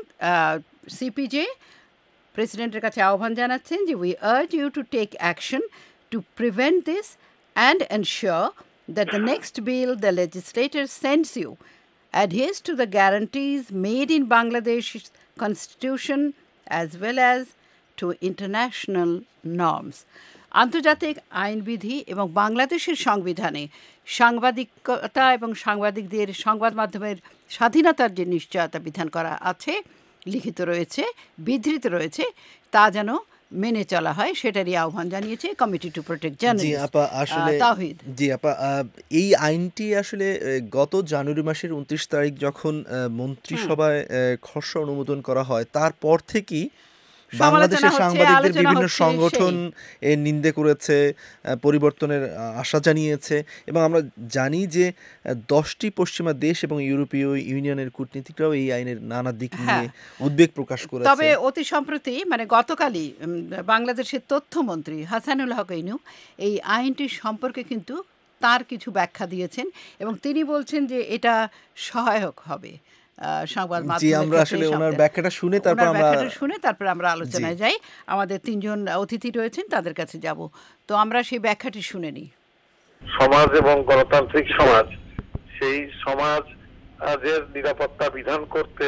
সিপিজে প্রেসিডেন্টের কাছে আহ্বান জানাচ্ছেন যে we urge you to take action to prevent this and ensure that the next bill the legislator sends you adheres to the guarantees made in Bangladesh's constitution as well as to international norms. আন্তর্জাতিক আইনবিধি এবং বাংলাদেশের সংবিধানে সাংবাদিকতা এবং সাংবাদিকদের সংবাদ মাধ্যমের স্বাধীনতার যে নিশ্চয়তা বিধান করা আছে, লিখিত রয়েছে, বিধৃত রয়েছে, তা যেন মেনে চলা হয়, সেটারই আহ্বান জানিয়েছে committee to protect journalist. Tawhid ji আপা, এই আইনটি আসলে গত জানুয়ারি মাসের 29 তারিখ যখন মন্ত্রিসভায় খসড়া অনুমোদন করা হয়, তারপর থেকেই বাংলাদেশের সাংবাদিকদের বিভিন্ন সংগঠন এর নিন্দে করেছে, পরিবর্তনের আশা জানিয়েছে, এবং আমরা জানি যে 10টি পশ্চিমা দেশ এবং ইউরোপীয় ইউনিয়নের কূটনীতিকরাও এই আইনের নানা দিক নিয়ে উদ্বেগ প্রকাশ করেছে। তবে অতি সম্প্রতি মানে গতকালই বাংলাদেশের তথ্যমন্ত্রী হাসানুল হক ইনু এই আইনটির সম্পর্কে কিন্তু তার কিছু ব্যাখ্যা দিয়েছেন এবং তিনি বলছেন যে এটা সহায়ক হবে সংবাদ মাধ্যমে। আমরা আসলে ওনার ব্যাখ্যাটা শুনে তারপর আমরা আলোচনায় যাই। আমাদের 3 জন অতিথি রয়েছেন, তাদের কাছে যাব। তো আমরা সেই ব্যাখ্যাটি শুনে নিই। সমাজ এবং গণতান্ত্রিক সমাজ, সেই সমাজের নিরাপত্তা বিধান করতে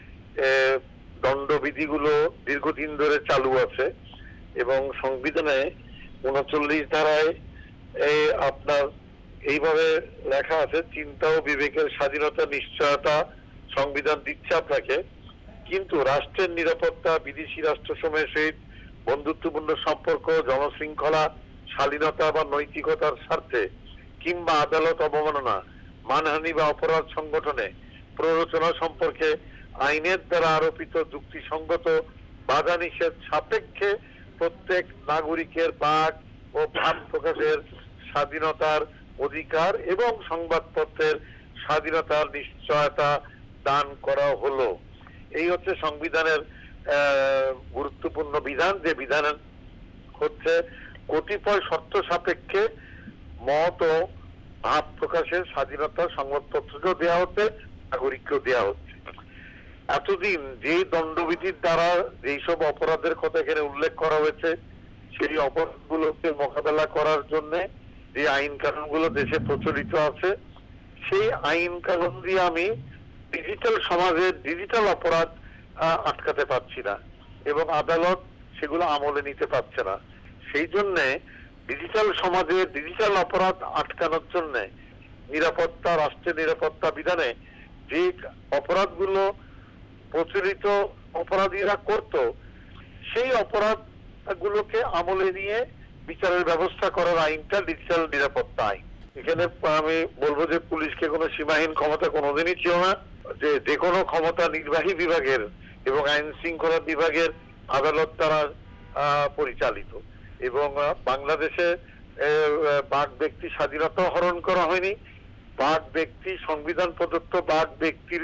দণ্ডবিধিগুলো দীর্ঘদিন ধরে চালু আছে এবং সংবিধানে 39 ধারায় আপনার এইভাবে লেখা আছে, চিন্তা ও বিবেকের স্বাধীনতা নিশ্চয়তা সংবিধান দিচ্ছে আপনাকে, কিন্তু রাষ্ট্রের নিরাপত্তা, বিদেশি রাষ্ট্রসমূহের সহিত বন্ধুত্বপূর্ণ সম্পর্ক, জনশৃঙ্খলা, শালীনতা বা নৈতিকতার স্বার্থে কিংবা আদালত অবমাননা, মানহানি বা অপরাধ সংগঠনে প্ররোচনা সম্পর্কে আইনের দ্বারা আরোপিত যুক্তিসঙ্গত বাধা নিষেধ সাপেক্ষে প্রত্যেক নাগরিকের বাক ও ভাব প্রকাশের স্বাধীনতার অধিকার এবং সংবাদপত্রের স্বাধীনতার নিশ্চয়তা দান করা হলো। এই হচ্ছে সংবিধানের গুরুত্বপূর্ণ বিধান, যে বিধান হচ্ছে কতিপয় শর্ত সাপেক্ষে মত ও ভাব প্রকাশের স্বাধীনতা সংবাদপত্রকেও দেওয়া হচ্ছে, নাগরিককেও দেওয়া হচ্ছে। এতদিন যে দণ্ডবিধির দ্বারা যেসব অপরাধের কথা এখানে উল্লেখ করা হয়েছে, সেই অপরাধগুলোকে মোকাবেলা করার জন্য যে আইন কানুনগুলো দেশে প্রচলিত আছে, সেই আইন কানুন দিয়ে আমি ডিজিটাল সমাজের ডিজিটাল অপরাধ আটকাতে পারছি না এবং আদালত সেগুলো আমলে নিতে পারছে না। সেই জন্যে ডিজিটাল সমাজের ডিজিটাল অপরাধ আটকানোর জন্য নিরাপত্তা, রাষ্ট্রের নিরাপত্তা বিধানে যে অপরাধগুলো প্রচলিত অপরাধীরা করত, সেই অপরাধগুলোকে আমলে নিয়ে বিচারের ব্যবস্থা করার আইনটা ডিজিটাল নিরাপত্তা আইন। এখানে আমি বলবো যে পুলিশকে কোনো সীমাহীন ক্ষমতা কোনোদিনই ছিল না, যে কোনো ক্ষমতা নির্বাহী বিভাগের এবং আইন শৃঙ্খলা বিভাগের আদালত দ্বারা পরিচালিত। এবং বাংলাদেশে বাক ব্যক্তি স্বাধীনতা হরণ করা হয়নি। বাক ব্যক্তি সংবিধান প্রদত্ত বাক ব্যক্তির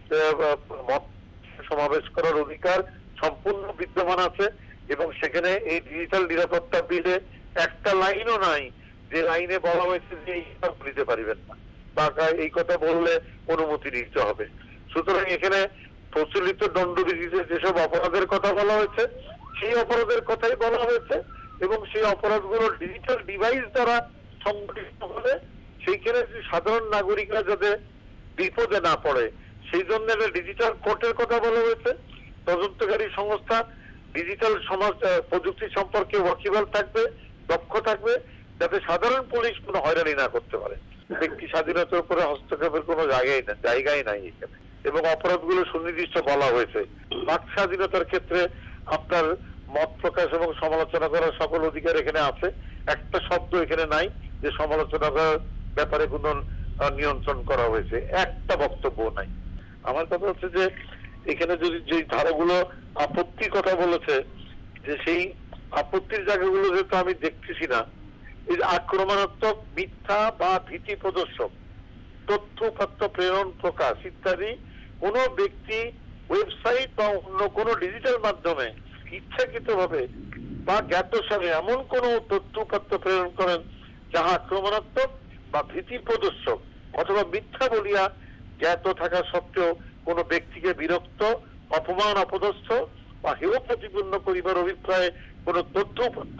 মত সমাবেশ করার অধিকার সম্পূর্ণ বিদ্যমান আছে এবং সেখানে এই ডিজিটাল নিরাপত্তা বিলে একটা লাইনও নাই যে লাইনে বলা হয়েছে যে এইটা নিতে পারবেন না বা এই কথা বললে অনুমতি নিতে হবে। সুতরাং এখানে প্রচলিত দণ্ডবিধিতে যেসব অপরাধের কথা বলা হয়েছে সেই অপরাধের কথাই বলা হয়েছে এবং সেই অপরাধগুলো ডিজিটাল ডিভাইস দ্বারা সংগঠিত হলে সেইখানে সাধারণ নাগরিকরা যাতে বিপদে না পড়ে সেই জন্য ডিজিটাল কোর্টের কথা বলা হয়েছে। তদন্তকারী সংস্থা ডিজিটাল সমাজ প্রযুক্তি সম্পর্কে ওয়াকিবহাল থাকবে, দক্ষ থাকবে, যাতে সাধারণ পুলিশ কোনো হয়রানি না করতে পারে। ব্যক্তি স্বাধীনতার উপরে হস্তক্ষেপের কোনো জায়গাই নাই এখানে এবং অপরাধগুলো সুনির্দিষ্ট বলা হয়েছে। বাক স্বাধীনতার ক্ষেত্রে আপনার মত প্রকাশ এবং সমালোচনা করার সকল অধিকার এখানে আছে। একটা শব্দ এখানে নাই যে সমালোচনা করার ব্যাপারে কোনো নিয়ন্ত্রণ করা হয়েছে, একটা বক্তব্য নাই। আমার কথা হচ্ছে যে এখানে যদি যে ধারাগুলো আপত্তির কথা বলেছে যে সেই আপত্তির জায়গাগুলো যেহেতু আমি দেখতেছি না, এই আক্রমণাত্মক, মিথ্যা বা ভীতি প্রদর্শক, তথ্য উপাত্ত প্রেরণ, প্রকাশ ইত্যাদি কোনো ব্যক্তি ওয়েবসাইট বা অন্য কোনো ডিজিটাল মাধ্যমে ইচ্ছাকৃতভাবে বা জ্ঞাতসারে এমন কোনো তথ্য উপাত্ত প্রেরণ করেন যাহা আক্রমণাত্মক বা ভীতি প্রদর্শক অথবা মিথ্যা বলিয়া জ্ঞাত থাকা সত্ত্বেও কোনো ব্যক্তিকে বিরক্ত, অপমান, অপদস্থ বা হেয় প্রতিপন্ন করিবার অভিপ্রায়ে কোনো তথ্য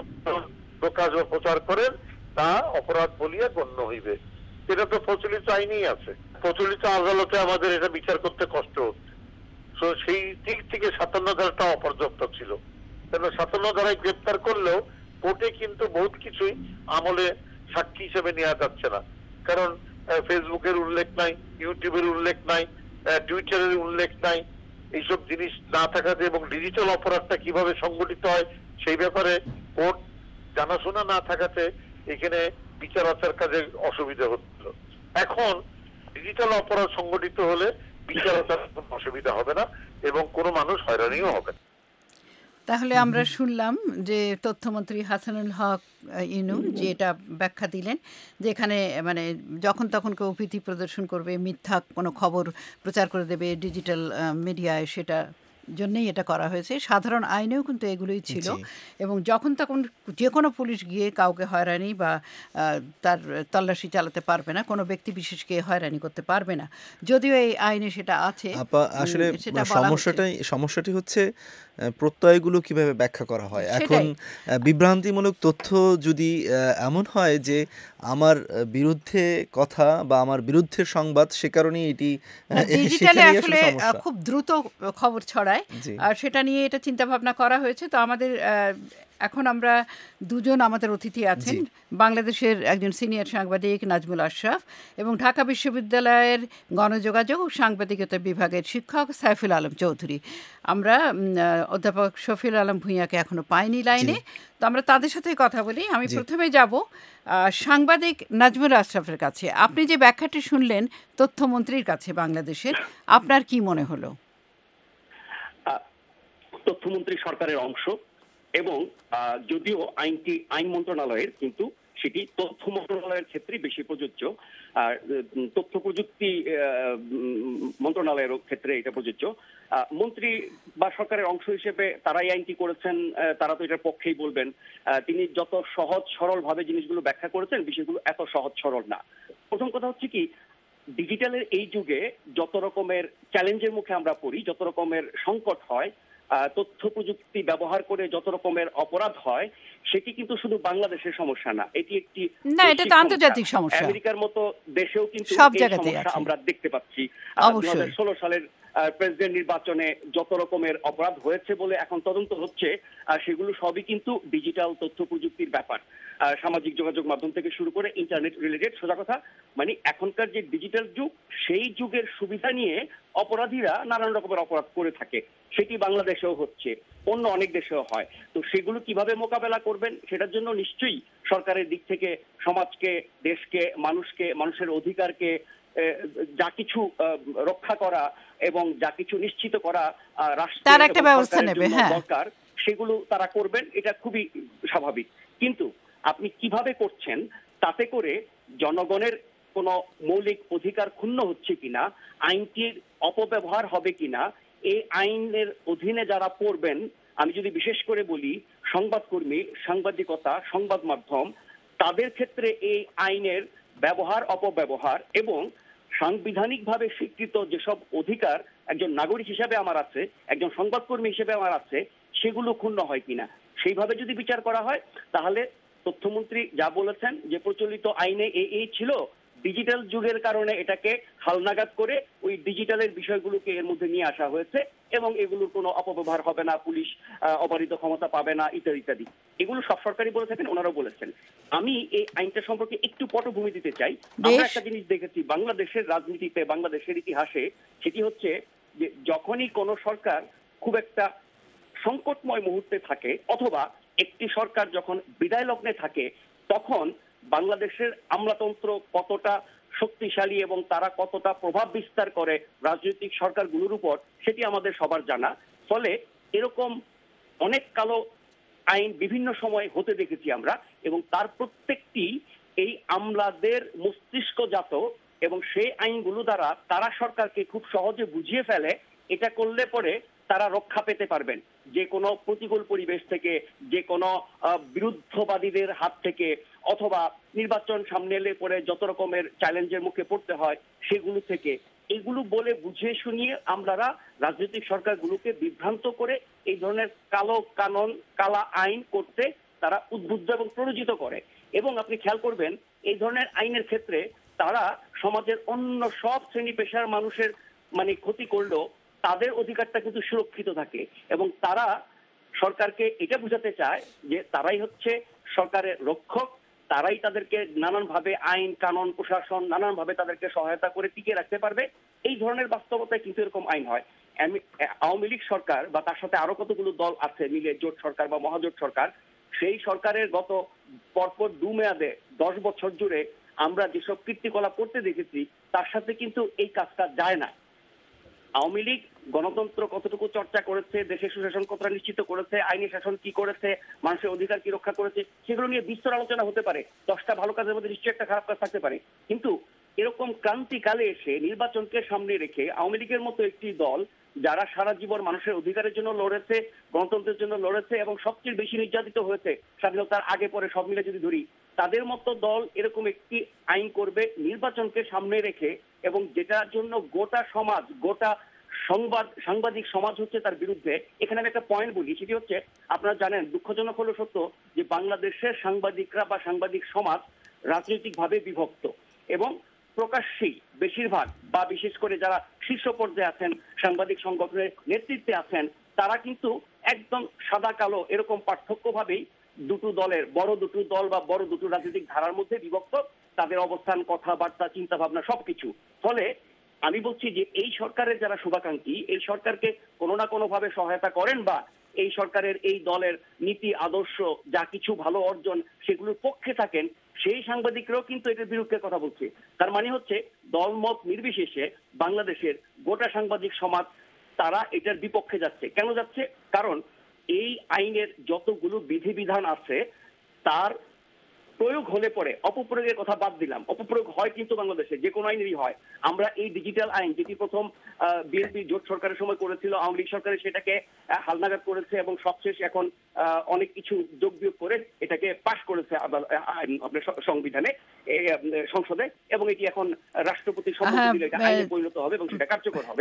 প্রকাশ ও প্রচার করেন তা অপরাধ বলিয়া গণ্য হইবে। এটা তো প্রচলিত আইনেই আছে। প্রচলিত আদালতে আমাদের এটা বিচার করতে কষ্ট হচ্ছে। তো সেই দিক থেকে 57 ধারাটা অপর্যাপ্ত ছিল। কেন 57 ধারায় গ্রেপ্তার করলেও কোর্টে কিন্তু বহুত কিছুই আমলে সাক্ষী হিসেবে নেওয়া যাচ্ছে না। কারণ ফেসবুকের উল্লেখ নাই, ইউটিউবের উল্লেখ নাই, টুইটারের উল্লেখ নাই। এইসব জিনিস না থাকাতে এবং ডিজিটাল অপরাধটা কিভাবে সংগঠিত হয় সেই ব্যাপারে কোর্ট জানাশোনা না থাকাতে এখানে বিচার আচার কাজে অসুবিধা হচ্ছিল। এখন ডিজিটাল অপরাধ সংগঠিত হলে বিচার আচার অসুবিধা হবে না এবং কোনো মানুষ হয়রানিও হবে না। তাহলে আমরা শুনলাম যে তথ্যমন্ত্রী হাসানুল হক ইনু যে এটা ব্যাখ্যা দিলেন যে এখানে মানে যখন তখন কেউ ভীতি প্রদর্শন করবে, মিথ্যা কোনো খবর প্রচার করে দেবে ডিজিটাল মিডিয়ায়, সেটা জন্যই এটা করা হয়েছে। সাধারণ আইনেও কিন্তু এগুলোই ছিল এবং যখন তখন যে কোনো পুলিশ গিয়ে কাউকে হয়রানি বা তার তল্লাশি চালাতে পারবে না, কোনো ব্যক্তি বিশেষকে হয়রানি করতে পারবে না, যদিও এই আইনে সেটা আছে। আসলে সমস্যাটি হচ্ছে প্রত্যয়গুলো কিভাবে ব্যাখ্যা করা হয়। এখন বিভ্রান্তিমূলক তথ্য যদি এমন হয় যে আমার বিরুদ্ধে কথা বা আমার বিরুদ্ধে সংবাদ, সে কারণে এটি ডিজিটালে আসলে খুব দ্রুত খবর ছড়ায় আর সেটা নিয়ে এটা চিন্তা ভাবনা করা হয়েছে। তো আমাদের এখন আমরা দুজন আমাদের অতিথি আছেন, বাংলাদেশের একজন সিনিয়র সাংবাদিক নাজমুল আশরাফ এবং ঢাকা বিশ্ববিদ্যালয়ের গণযোগাযোগ ও সাংবাদিকতা বিভাগের শিক্ষক সাইফুল আলম চৌধুরী। আমরা অধ্যাপক শফিউল আলম ভূঁইয়াকে এখনো পাইনি লাইনে, তো আমরা তাদের সাথেই কথা বলি। আমি প্রথমে যাব সাংবাদিক নাজমুল আশরাফের কাছে। আপনি যে ব্যাখ্যাটি শুনলেন তথ্যমন্ত্রীর কাছে বাংলাদেশের, আপনার কি মনে হলো? তথ্যমন্ত্রী সরকারের অংশ এবং যদিও আইনটি আইন মন্ত্রণালয়ের, কিন্তু সেটি তথ্য মন্ত্রণালয়ের ক্ষেত্রে বেশি প্রযোজ্য। আর তথ্য প্রযুক্তি মন্ত্রণালয়ের ক্ষেত্রে এটা প্রযোজ্য। মন্ত্রী বা সরকারের অংশ হিসেবে তারাই আইনটি করেছেন, তারা তো এটার পক্ষেই বলবেন। তিনি যত সহজ সরল ভাবে জিনিসগুলো ব্যাখ্যা করেছেন, বিষয়গুলো এত সহজ সরল না। প্রথম কথা হচ্ছে কি, ডিজিটালের এই যুগে যত রকমের চ্যালেঞ্জের মুখে আমরা পড়ি, যত রকমের সংকট হয়, তথ্য প্রযুক্তি ব্যবহার করে যত রকমের অপরাধ হয়, সেটি কিন্তু শুধু বাংলাদেশের সমস্যা না, এটি একটি আন্তর্জাতিক সমস্যা। আমেরিকার মতো দেশেও কিন্তু সব জায়গাতেই আমরা দেখতে পাচ্ছি। 2016 সালের প্রেসিডেন্ট নির্বাচনে যত রকমের অপরাধ হয়েছে বলে এখন তদন্ত হচ্ছে, সেগুলো সবই কিন্তু ডিজিটাল তথ্য প্রযুক্তির ব্যাপার। সামাজিক যোগাযোগ মাধ্যম থেকে শুরু করে ইন্টারনেট রিলেটেড। সোজা কথা মানে এখনকার যে ডিজিটাল যুগ, সেই যুগের সুবিধা নিয়ে অপরাধীরা নানান রকমের অপরাধ করে থাকে। সেটি বাংলাদেশেও হচ্ছে, অন্য অনেক দেশেও হয়। তো সেগুলো কিভাবে মোকাবেলা করবেন, সেটার জন্য নিশ্চয়ই সরকারের দিক থেকে সমাজকে, দেশকে, মানুষকে, মানুষের অধিকারকে যা কিছু রক্ষা করা এবং যা কিছু নিশ্চিত করা রাষ্ট্রের একটা ব্যবস্থা নেবে দরকার, সেগুলো তারা করবেন, এটা খুবই স্বাভাবিক। কিন্তু আপনি কিভাবে করছেন, তাতে করে জনগণের কোনো মৌলিক অধিকার ক্ষুণ্ণ হচ্ছে কিনা, আইনটির অপব্যবহার হবে কিনা, এই আইনের অধীনে যারা পড়বেন, আমি যদি বিশেষ করে বলি সংবাদকর্মী, সাংবাদিকতা, সংবাদ মাধ্যম, তাদের ক্ষেত্রে এই আইনের ব্যবহার অপব্যবহার এবং সাংবিধানিকভাবে স্বীকৃত যেসব অধিকার একজন নাগরিক হিসেবে আমার আছে, একজন সংবাদকর্মী হিসেবে আমার আছে, সেগুলো ক্ষুণ্ণ হয় কিনা। সেইভাবে যদি বিচার করা হয় তাহলে তথ্যমন্ত্রী যা বলেছেন যে প্রচলিত আইনে এই ছিল, ডিজিটাল যুগের কারণে এটাকে হালনাগাদ করে ওই ডিজিটালের বিষয়গুলোকে এর মধ্যে নিয়ে আসা হয়েছে এবং এগুলোর কোনো অপব্যবহার হবে না, পুলিশ অবারিত ক্ষমতা পাবে না, ইত্যাদি ইত্যাদি। এগুলো সব সরকারই বলে থাকেন, ওনারাও বলেছেন। আমি এই আইনটা সম্পর্কে একটু পটভূমি দিতে চাই। আমরা একটা জিনিস দেখেছি বাংলাদেশের রাজনীতিতে, বাংলাদেশের ইতিহাসে, সেটি হচ্ছে যে যখনই কোনো সরকার খুব একটা সংকটময় মুহূর্তে থাকে অথবা একটি সরকার যখন বিদায় লগ্নে থাকে, তখন বাংলাদেশের আমলাতন্ত্র কতটা শক্তিশালী এবং তারা কতটা প্রভাব বিস্তার করে রাজনৈতিক সরকারগুলোর উপর, সেটি আমাদের সবার জানা। ফলে এরকম অনেক কালো আইন বিভিন্ন সময় হতে দেখেছি আমরা, এবং তার প্রত্যেকটি এই আমলাদের মস্তিষ্কজাত, এবং সেই আইনগুলো দ্বারা তারা সরকারকে খুব সহজে বুঝিয়ে ফেলে এটা করলে পরে তারা রক্ষা পেতে পারবেন যে কোনো প্রতিকূল পরিবেশ থেকে, যে কোনো বিরুদ্ধবাদীদের হাত থেকে, অথবা নির্বাচন সামনে এলে পরে যত রকমের চ্যালেঞ্জের মুখে পড়তে হয় সেগুলো থেকে। এগুলো বলে বুঝিয়ে শুনিয়ে আমরারা রাজনৈতিক সরকারগুলোকে বিভ্রান্ত করে এই ধরনের কালো কানুন, কালা আইন করতে তারা উদ্বুদ্ধ এবং প্ররোচিত করে। এবং আপনি খেয়াল করবেন এই ধরনের আইনের ক্ষেত্রে তারা সমাজের অন্য সব শ্রেণী পেশার মানুষের ক্ষতি করলেও তাদের অধিকারটা কিন্তু সুরক্ষিত থাকে, এবং তারা সরকারকে এটা বোঝাতে চায় যে তারাই হচ্ছে সরকারের রক্ষক, তারাই তাদেরকে নানানভাবে আইন কানুন প্রশাসন নানানভাবে তাদেরকে সহায়তা করে টিকিয়ে রাখতে পারবে। এই ধরনের বাস্তবতায় কিন্তু এরকম আইন হয়। আওয়ামী লীগ সরকার বা তার সাথে আরো কতগুলো দল আছে মিলে জোট সরকার বা মহাজোট সরকার, সেই সরকারের গত পরপর 2 মেয়াদে 10 বছর জুড়ে আমরা যেসব কীর্তিকলাপ করতে দেখেছি তার সাথে কিন্তু এই কাজটা যায় না। আওয়ামী লীগ গণতন্ত্র কতটুকু চর্চা করেছে, দেশের সুশাসন কতটা নিশ্চিত করেছে, আইনি শাসন কি করেছে, মানুষের অধিকার কি রক্ষা করেছে, সেগুলো নিয়ে বিস্তর আলোচনা হতে পারে। 10টা ভালো কাজের মধ্যে নিশ্চয়ই একটা খারাপ কাজ থাকতে পারে, কিন্তু এরকম ক্রান্তিকালে এসে নির্বাচনকে সামনে রেখে আওয়ামী লীগের মতো একটি দল যারা সারা জীবন মানুষের অধিকারের জন্য লড়েছে, গণতন্ত্রের জন্য লড়েছে এবং সবচেয়ে বেশি নির্যাতিত হয়েছে স্বাধীনতার আগে পরে সব মিলে যদি ধরি, তাদের মতো দল এরকম একটি আইন করবে নির্বাচনকে সামনে রেখে, এবং যেটার জন্য গোটা সমাজ, গোটা সাংবাদিক সমাজ হচ্ছে তার বিরুদ্ধে। এখানে আমি একটা পয়েন্ট বলি, সেটি হচ্ছে আপনারা জানেন, দুঃখজনক হলো সত্য যে বাংলাদেশের সাংবাদিকরা বা সাংবাদিক সমাজ রাজনৈতিকভাবে বিভক্ত, এবং প্রকাশ্যেই বেশিরভাগ বা বিশেষ করে যারা শীর্ষ পর্যায়ে আছেন, সাংবাদিক সংগঠনের নেতৃত্বে আছেন, তারা কিন্তু একদম সাদা কালো এরকম পার্থক্য ভাবেই দুটো দলের, বড় দুটো দল বা বড় দুটো রাজনৈতিক ধারার মধ্যে বিভক্ত, তাদের অবস্থান, কথাবার্তা, চিন্তা ভাবনা সবকিছু। ফলে আমি বলছি যে এই সরকারের যারা শুভাকাঙ্ক্ষী, এই সরকারকে কোনো না কোনো ভাবে সহায়তা করেন বা এই সরকারের এই দলের নীতি আদর্শ যা কিছু ভালো অর্জন সেগুলোর পক্ষে থাকেন, সেই সাংবাদিকরাও কিন্তু এটার বিরুদ্ধে কথা বলছে। তার মানে হচ্ছে দলমত নির্বিশেষে বাংলাদেশের গোটা সাংবাদিক সমাজ তারা এটার বিপক্ষে যাচ্ছে। কেন যাচ্ছে? কারণ এই আইনের যতগুলো বিধিবিধান আছে তার প্রয়োগ হলে পরে, অপপ্রয়োগের কথা বাদ দিলাম, অপপ্রয়োগ হয় কিন্তু বাংলাদেশে যে কোনো আইনেরই হয়। আমরা এই ডিজিটাল আইন যেটি প্রথম বিএনপি জোট সরকারের সময় করেছিল, আওয়ামী লীগ সরকারের সেটাকে হালনাগাদ করেছে এবং সবশেষ এখন অনেক কিছু যোগ বিয়োগ করে এটাকে পাশ করেছে আপনার সংবিধানে, সংসদে, এবং এটি এখন রাষ্ট্রপতির সম্মতি দিলে এটা আইনে পরিণত হবে এবং সেটা কার্যকর হবে।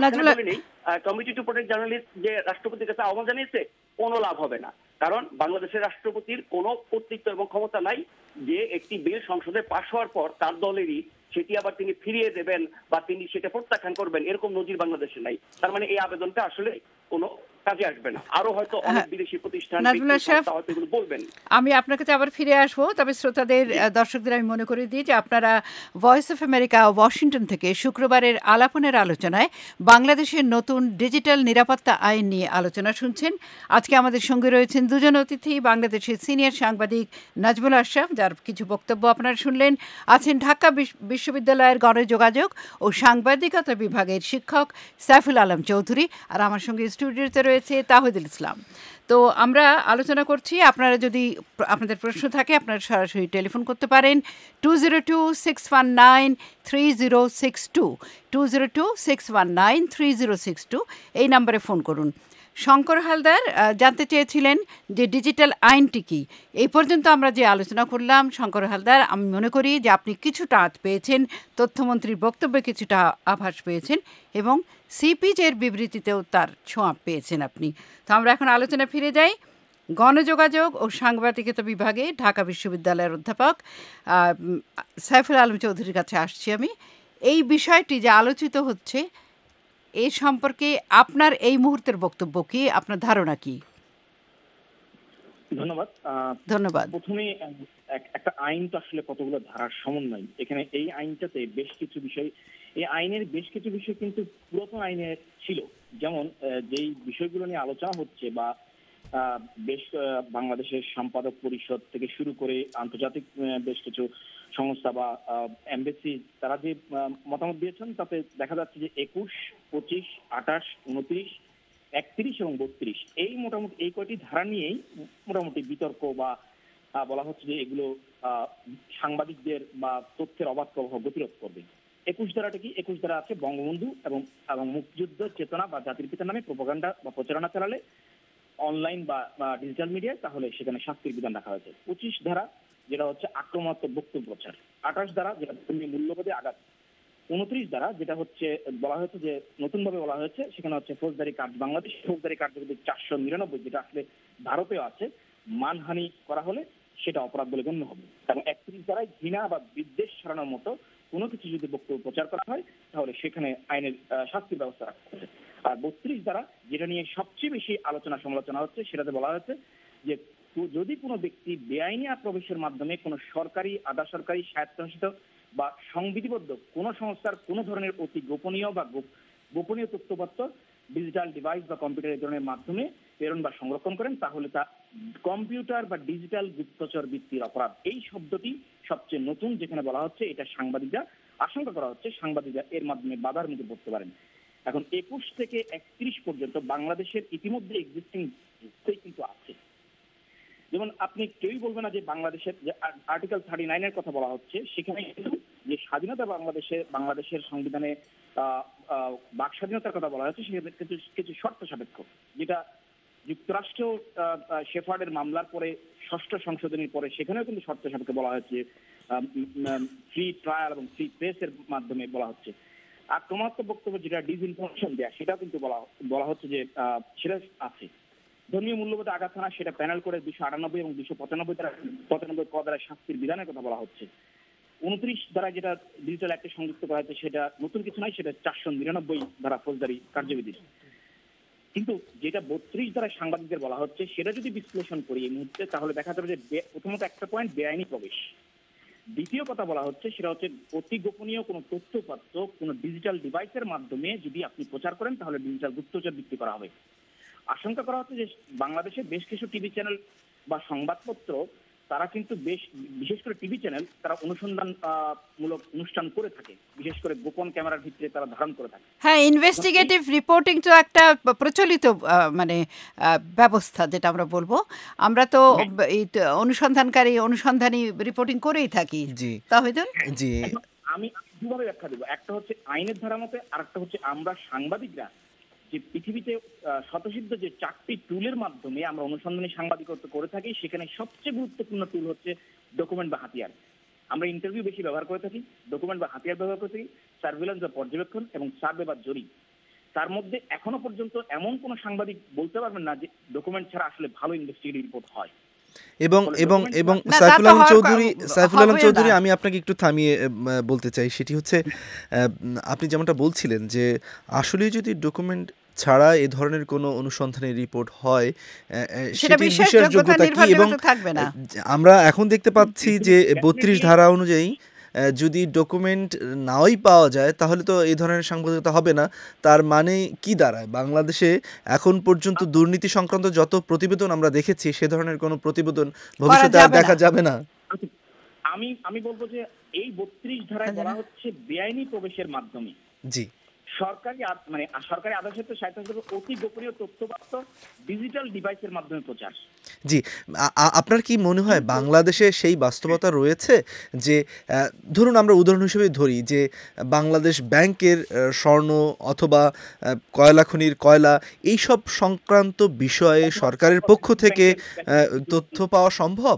কমিটি টু প্রোটেক্ট জার্নালিস্ট যে রাষ্ট্রপতির কাছে আহ্বান জানিয়েছে, কোনো লাভ হবে না, কারণ বাংলাদেশের রাষ্ট্রপতির কোনো কর্তৃত্ব এবং ক্ষমতা নাই যে একটি বিল সংসদে পাশ হওয়ার পর তার দলেরই সেটি আবার তিনি ফিরিয়ে দেবেন বা তিনি সেটা প্রত্যাখ্যান করবেন, এরকম নজির বাংলাদেশে নাই। তার মানে এই আবেদনটা আসলে কোনো কাজে আসবে না। আরো হয়তো অনেক বিদেশি প্রতিষ্ঠান হয়তো এগুলো বলবেন। আমি আপনার কাছে আবার ফিরে আসবো, তবে শ্রোতাদের, দর্শকদের আমি মনে করে দিই যে আপনারা ভয়েস অফ আমেরিকা ওয়াশিংটন থেকে শুক্রবারের আলাপনের আলোচনায় বাংলাদেশের নতুন ডিজিটাল নিরাপত্তা আইন নিয়ে আলোচনা শুনছেন। আজকে আমাদের সঙ্গে রয়েছেন দুজন অতিথি, বাংলাদেশের সিনিয়র সাংবাদিক নাজমুল আশরাফ, যার কিছু বক্তব্য আপনারা শুনলেন, আছেন ঢাকা বিশ্ববিদ্যালয়ের গণযোগাযোগ ও সাংবাদিকতা বিভাগের শিক্ষক সাইফুল আলম চৌধুরী, আর আমার সঙ্গে স্টুডিওতে রয়েছে তাহিদুল ইসলাম। তো আমরা আলোচনা করছি, আপনারা যদি আপনাদের প্রশ্ন থাকে আপনারা সরাসরি টেলিফোন করতে পারেন 202-619-3062, 202-619-3062 এই নম্বরে ফোন করুন। শঙ্কর হালদার জানতে চেয়েছিলেন যে ডিজিটাল আইনটি কি। এই পর্যন্ত আমরা যে আলোচনা করলাম শঙ্কর হালদার, আমি মনে করি যে আপনি কিছুটা আঁচ পেয়েছেন, তথ্যমন্ত্রীর বক্তব্যে কিছুটা আভাস পেয়েছেন এবং সিপিজের বিবৃতিতেও তার ছোঁয়া পেয়েছেন আপনি। তো আমরা এখন আলোচনা ফিরে যাই। গণযোগাযোগ ও সাংবাদিকতা বিভাগে ঢাকা বিশ্ববিদ্যালয়ের অধ্যাপক সাইফুল আলম চৌধুরীর কাছে আসছি আমি। এই বিষয়টি যে আলোচিত হচ্ছে এ সম্পর্কে আপনার এই মুহূর্তের বক্তব্য কি, আপনার ধারণা কি? ধন্যবাদ। প্রথমে একটা আইন তো আসলে কতগুলো ধারার সমন্বয়। এখানে এই আইনটাতে বেশ কিছু বিষয়, এই আইনের বেশ কিছু বিষয় কিন্তু পুরাতন আইনে ছিল। যেমন যেই বিষয়গুলো নিয়ে আলোচনা হচ্ছে বা বেশ বাংলাদেশের সম্পাদক পরিষদ থেকে শুরু করে আন্তর্জাতিক বেশ কিছু সংস্থা বা এমবেসি তারা যে মতামত দিয়েছেন তাতে দেখা যাচ্ছে যে 21, 25, 28, 29, 31 এবং 32 এই মোটামুটি এই কয়টি ধারা নিয়েই মোটামুটি বিতর্ক বা বলা হচ্ছে যে এগুলো সাংবাদিকদের বা তথ্যের অবাধ প্রবাহ গতিরোধ করবে। 21 ধারাটা কি? 21 ধারা আছে বঙ্গবন্ধু এবং মুক্তিযুদ্ধ চেতনা বা জাতির পিতার নামে প্রোপাগান্ডা বা প্রচারণা চালালে অনলাইন বা ডিজিটাল মিডিয়ায় তাহলে সেখানে শাস্তির বিধান রাখা হয়েছে। 25 ধারা যেটা হচ্ছে আক্রমণাত্মক বক্তব্য প্রচার। 28 ধারা যেটা ধর্মীয় মূল্যবোধে আঘাত। 29 ধারা যেটা হচ্ছে বলা হয়েছে যে নতুনভাবে বলা হয়েছে সেখানে হচ্ছে ফৌজদারি কার্য, বাংলাদেশ ফৌজদারি কার্যবিধি 499 যেটা আসলে ভারতেও আছে, মানহানি করা হলে সেটা অপরাধ বলে গণ্য হবে। এবং 31 ধারায় ঘৃণা বা বিদ্বেষ ছড়ানোর মতো কোনো কিছু যদি বক্তব্য প্রচার করা হয় তাহলে সেখানে আইনের শাস্তির ব্যবস্থা রাখা হয়েছে। আর 32 ধারা যেটা নিয়ে সবচেয়ে বেশি আলোচনা সমালোচনা হচ্ছে সেটাতে বলা হয়েছে যে যদি কোনো ব্যক্তি বেআইনি প্রবেশের মাধ্যমে কোনো সরকারি, আধা সরকারি, স্বায়ত্তশাসিত বা সংবিধিবদ্ধ কোনো সংস্থার কোনো ধরনের অতি গোপনীয় বা গোপনীয় তথ্যপত্র ডিজিটাল ডিভাইস বা কম্পিউটার ধরনের মাধ্যমে প্রেরণ বা সংরক্ষণ করেন তাহলে তা কম্পিউটার বা ডিজিটাল গুপ্তচর বৃত্তির অপরাধ। এই শব্দটি সবচেয়ে নতুন, যেখানে বলা হচ্ছে এটা সাংবাদিকরা আশঙ্কা করা হচ্ছে সাংবাদিকরা এর মাধ্যমে বাধার মুখে পড়তে পারেন। এখন 21 থেকে 31 পর্যন্ত বাংলাদেশের ইতিমধ্যে এক্সিস্টিং কিন্তু আছে। যেমন আপনি কেউই বলবে না যে বাংলাদেশের যে আর্টিকেল 39 এর কথা বলা হচ্ছে সেখানে যে স্বাধীনতা বাংলাদেশের সংবিধানে বাক স্বাধীনতার কথা বলা হচ্ছে সেখানে কিছু শর্ত সাপেক্ষ, যেটা যুক্তরাষ্ট্র শেফার্ডের মামলার পরে 6ষ্ঠ সংশোধনীর পরে সেখানেও কিন্তু শর্ত সাপেক্ষ বলা হচ্ছে, ফ্রি ট্রায়াল এবং ফ্রি প্রেসের মাধ্যমে বলা হচ্ছে। আক্রমণাত্মক বক্তব্য যেটা ডিসইনফরমেশন দেয়া সেটাও কিন্তু বলা হচ্ছে যে সেটা আছে। ধর্মীয় মূল্যবোধে আঘাত হানা সেটা প্যানেল করে 298 এবং 295 ক দ্বারা শাস্তির বিধানের কথা বলা হচ্ছে। 29 দ্বারা যেটা ডিজিটাল অ্যাক্টে সংযুক্ত করা হয়েছে সেটা নতুন কিছু নয়, সেটা 499 ধারা ফৌজদারি কার্যবিধি। কিন্তু যেটা 32 দ্বারা সাংবাদিকদের বলা হচ্ছে সেটা যদি বিশ্লেষণ করি এই মুহূর্তে তাহলে দেখা যাবে যে প্রথমত একটা পয়েন্ট বেআইনি প্রবেশ, দ্বিতীয় কথা বলা হচ্ছে সেটা হচ্ছে অতি গোপনীয় কোনো তথ্যপত্র কোনো ডিজিটাল ডিভাইসের মাধ্যমে যদি আপনি প্রচার করেন তাহলে ডিজিটাল গুপ্তচর বৃত্তি করা হবে। আশঙ্কা করা হচ্ছে যে বাংলাদেশে বেশ কিছু টিভি চ্যানেল বা সংবাদপত্র তারা কিন্তু বিশেষ করে টিভি চ্যানেল তারা অনুসন্ধানমূলক অনুষ্ঠান করে থাকে, বিশেষ করে গোপন ক্যামেরার ভিতরে তারা ধারণ করে থাকে। হ্যাঁ, ইনভেস্টিগেটিভ রিপোর্টিং তো একটা প্রচলিত মানে ব্যবস্থা, যেটা আমরা বলবো আমরা তো এই অনুসন্ধানী রিপোর্টিং করেই থাকি। তাহলে জি আমি দুভাবে ব্যাখ্যা দেবো, একটা হচ্ছে আইনের ধারা মতে আর একটা হচ্ছে আমরা সাংবাদিকরা যে পৃথিবীতে স্বতঃসিদ্ধ যে 4টি টুলের মাধ্যমে আমরা অনুসন্ধানী সাংবাদিকত্ব করে থাকি সেখানে সবচেয়ে গুরুত্বপূর্ণ টুল হচ্ছে ডকুমেন্ট বা হাতিয়ার। আমরা ইন্টারভিউ বেশি ব্যবহার করে থাকি, ডকুমেন্ট বা হাতিয়ার ব্যবহার করে থাকি, সার্ভেলেন্স বা পর্যবেক্ষণ এবং সার্ভে বা জরিপ। তার মধ্যে এখনো পর্যন্ত এমন কোন সাংবাদিক বলতে পারবেন না যে ডকুমেন্ট ছাড়া আসলে ভালো ইনভেস্টিগেটিভ রিপোর্ট হয়। এবং এবং এবং সাইফুল আলম চৌধুরী আমি আপনাকে একটু থামিয়ে বলতে চাই, সেটি হচ্ছে আপনি যেমনটা বলছিলেন যে আসলে যদি ডকুমেন্ট ছাড়া এ ধরনের কোনো অনুসন্ধানী রিপোর্ট হয় সেটি বিশ্বাসযোগ্যতা কি, এবং আমরা এখন দেখতে পাচ্ছি যে 32 ধারা অনুযায়ী যদি ডকুমেন্ট নাওই পাওয়া যায় তাহলে তো এই ধরনের সাংবাদিকতা হবে না। তার মানে কি দাঁড়ায়, বাংলাদেশে এখন পর্যন্ত দুর্নীতি সংক্রান্ত যত প্রতিবেদন আমরা দেখেছি সে ধরনের কোনো প্রতিবেদন ভবিষ্যতে আর দেখা যাবে না। আমি বলবো যে এই 32 ধারায় বলা হচ্ছে বেআইনি প্রবেশের মাধ্যমে। জি, সরকারি আদেশের তো ৬৭ অতি গোপনীয় তথ্যপাত্র ডিজিটাল ডিভাইসের মাধ্যমে প্রচার। জি, আপনার কি মনে হয় বাংলাদেশে সেই বাস্তবতা রয়েছে যে ধরুন আমরা উদাহরণ হিসেবে ধরি যে বাংলাদেশ ব্যাংকের স্বর্ণ অথবা কয়লা খনির কয়লা এইসব সংক্রান্ত বিষয়ে সরকারের পক্ষ থেকে তথ্য পাওয়া সম্ভব?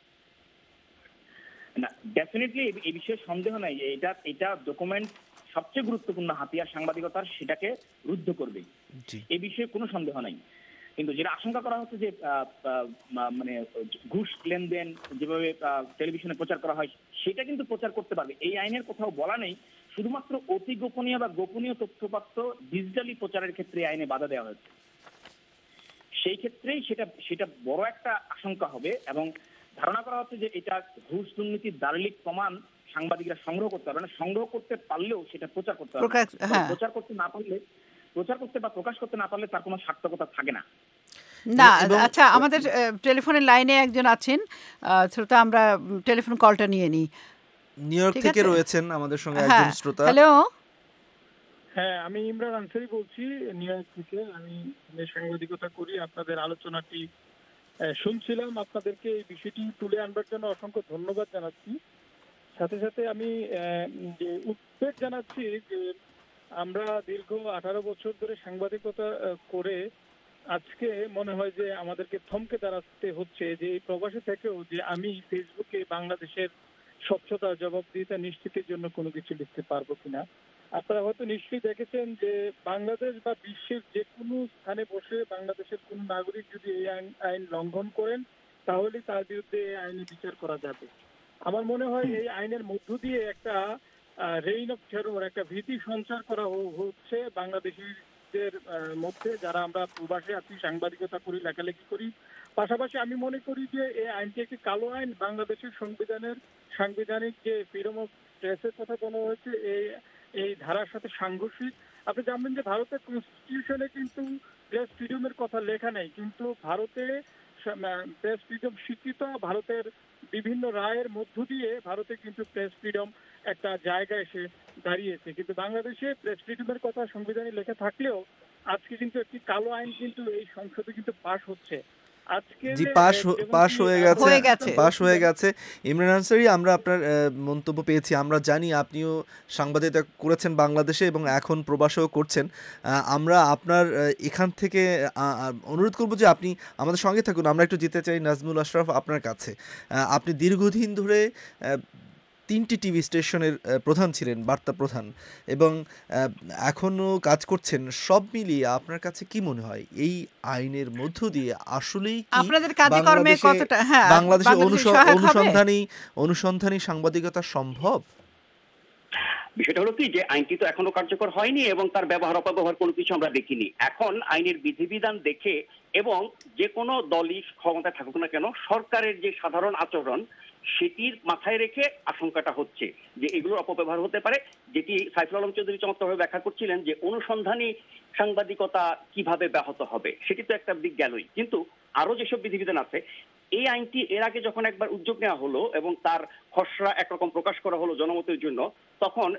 না, ডেফিনেটলি এই বিষয়ে সন্দেহ নাই যে এটা ডকুমেন্ট সবচেয়ে গুরুত্বপূর্ণ হাতিয়ার সাংবাদিকতার, সেটাকে রুদ্ধ করবে, এই বিষয়ে কোনো সন্দেহ নাই। কিন্তু যেটা আশঙ্কা করা হচ্ছে যে মানে ঘুষ লেনদেন যেভাবে টেলিভিশনে প্রচার করা হয় সেটা কিন্তু প্রচার করতে পারবে, এই আইনের কোথাও বলা নেই। শুধুমাত্র অতি গোপনীয় বা গোপনীয় তথ্যপাত্র ডিজিটালি প্রচারের ক্ষেত্রে আইনে বাধা দেওয়া হয়েছে। সেই ক্ষেত্রেই সেটা বড় একটা আশঙ্কা হবে এবং ধারণা করা হচ্ছে যে এটা ঘুষ দুর্নীতির দালিলিক প্রমাণ সাংবাদিকরা সংগ্রহ করতে পারবে না, সংগ্রহ করতে পারলেও সেটা প্রচার করতে পারবে, প্রচার করতে বা প্রকাশ করতে না পারলে তার কোনো সার্থকতা থাকে না। না, আচ্ছা, আমাদের টেলিফোনের লাইনে একজন আছেন শ্রোতা, আমরা টেলিফোন কলটা নিয়ে নিই। নিউ ইয়র্ক থেকে রয়েছেন আমাদের সঙ্গে একজন শ্রোতা। হ্যালো, হ্যাঁ, আমি ইমরান আনসারি বলছি নিউ ইয়র্ক থেকে। আমি সাংবাদিকতা করি। আপনাদের আলোচনাটি শুনছিলাম, আপনাদেরকে এই বিষয়টি তুলে আনবার জন্য অসংখ্য ধন্যবাদ জানাচ্ছি। সাথে সাথে আমি যে উদ্বেগ জানাচ্ছি যে আমরা দীর্ঘ 18 বছর ধরে সাংবাদিকতা করে আজকে মনে হয় যে আমাদেরকে থমকে দাঁড়াতে হচ্ছে যে এই প্রবাসে থেকেও যে আমি ফেসবুকে বাংলাদেশের স্বচ্ছতা জবাবদিহিতা নিশ্চিতের জন্য কোনো কিছু লিখতে পারবো কিনা। আপনারা হয়তো নিশ্চয়ই দেখেছেন যে বাংলাদেশ বা বিশ্বের যে কোনো স্থানে বসে বাংলাদেশের কোনো নাগরিক যদি এই আইন লঙ্ঘন করেন তাহলে তার বিরুদ্ধে এই আইনে বিচার করা যাবে। আমার মনে হয় এই আইনের মধ্য দিয়ে একটা রেইন অফ টেরর, একটা ভীতি সঞ্চার করা হচ্ছে বাংলাদেশিদের মধ্যে, যারা আমরা প্রবাসে আছি, সাংবাদিকতা করি, লেখালেখি করি। পাশাপাশি আমি মনে করি যে এই আইনটি একটি কালো আইন। বাংলাদেশের সাংবিধানিক যে ফ্রিডম অফ প্রেসের কথা বলা হয়েছে এই ধারার সাথে সাংঘর্ষিক। আপনি জানবেন যে ভারতের কনস্টিটিউশনে কিন্তু প্রেস ফ্রিডমের কথা লেখা নেই, কিন্তু ভারতে প্রেস ফ্রিডম স্বীকৃত। ভারতের বিভিন্ন রায়ের মধ্য দিয়ে ভারতে কিন্তু প্রেস ফ্রিডম একটা জায়গায় এসে দাঁড়িয়েছে, কিন্তু বাংলাদেশে প্রেস ফ্রিডমের কথা সংবিধানে লেখা থাকলেও আজকে কিন্তু একটি কালো আইন কিন্তু এই সংসদে কিন্তু পাশ হচ্ছে। জি, পাশ হয়ে গেছে। ইমরান আনসারি, আমরা আপনার মন্তব্য পেয়েছি। আমরা জানি আপনিও সাংবাদিকতা করেছেন বাংলাদেশে এবং এখন প্রবাসেও করছেন। আমরা আপনার এখান থেকে অনুরোধ করব যে আপনি আমাদের সঙ্গে থাকুন। আমরা একটু যেতে চাই নাজমুল আশরাফ আপনার কাছে। আপনি দীর্ঘদিন ধরে 3টি টিভি স্টেশনের প্রধান ছিলেন, বার্তা প্রধান, এবং এখনও কাজ করছেন। সব মিলিয়ে আপনার কাছে কি মনে হয় এই আইনের মধ্য দিয়ে আসলেই কি বাংলাদেশে অনুসন্ধানী সাংবাদিকতা সম্ভব? বিষয়টা হলো কি যে আইনটি তো এখনো কার্যকর হয়নি এবং তার ব্যবহার অপব্যবহার কোনো কিছু আমরা দেখিনি। এখন আইনের বিধিবিধান দেখে এবং যে কোনো দলই ক্ষমতায় থাকুক না কেন সরকারের যে সাধারণ আচরণ সেটির মাথায় রেখে আশঙ্কাটা হচ্ছে যে এগুলোর অপব্যবহার হতে পারে, যেটি সাইফুল আলম চৌধুরী চমৎকারভাবে ব্যাখ্যা করছিলেন যে অনুসন্ধানী সাংবাদিকতা কিভাবে ব্যাহত হবে, সেটি তো একটা দিক গেলই, কিন্তু আরো যেসব বিধিবিধান আছে। এই আইনটি এর আগে যখন একবার উদ্যোগ নেওয়া হলো এবং তার খসড়া একরকম প্রকাশ করা হলো জনমতের জন্য, তখন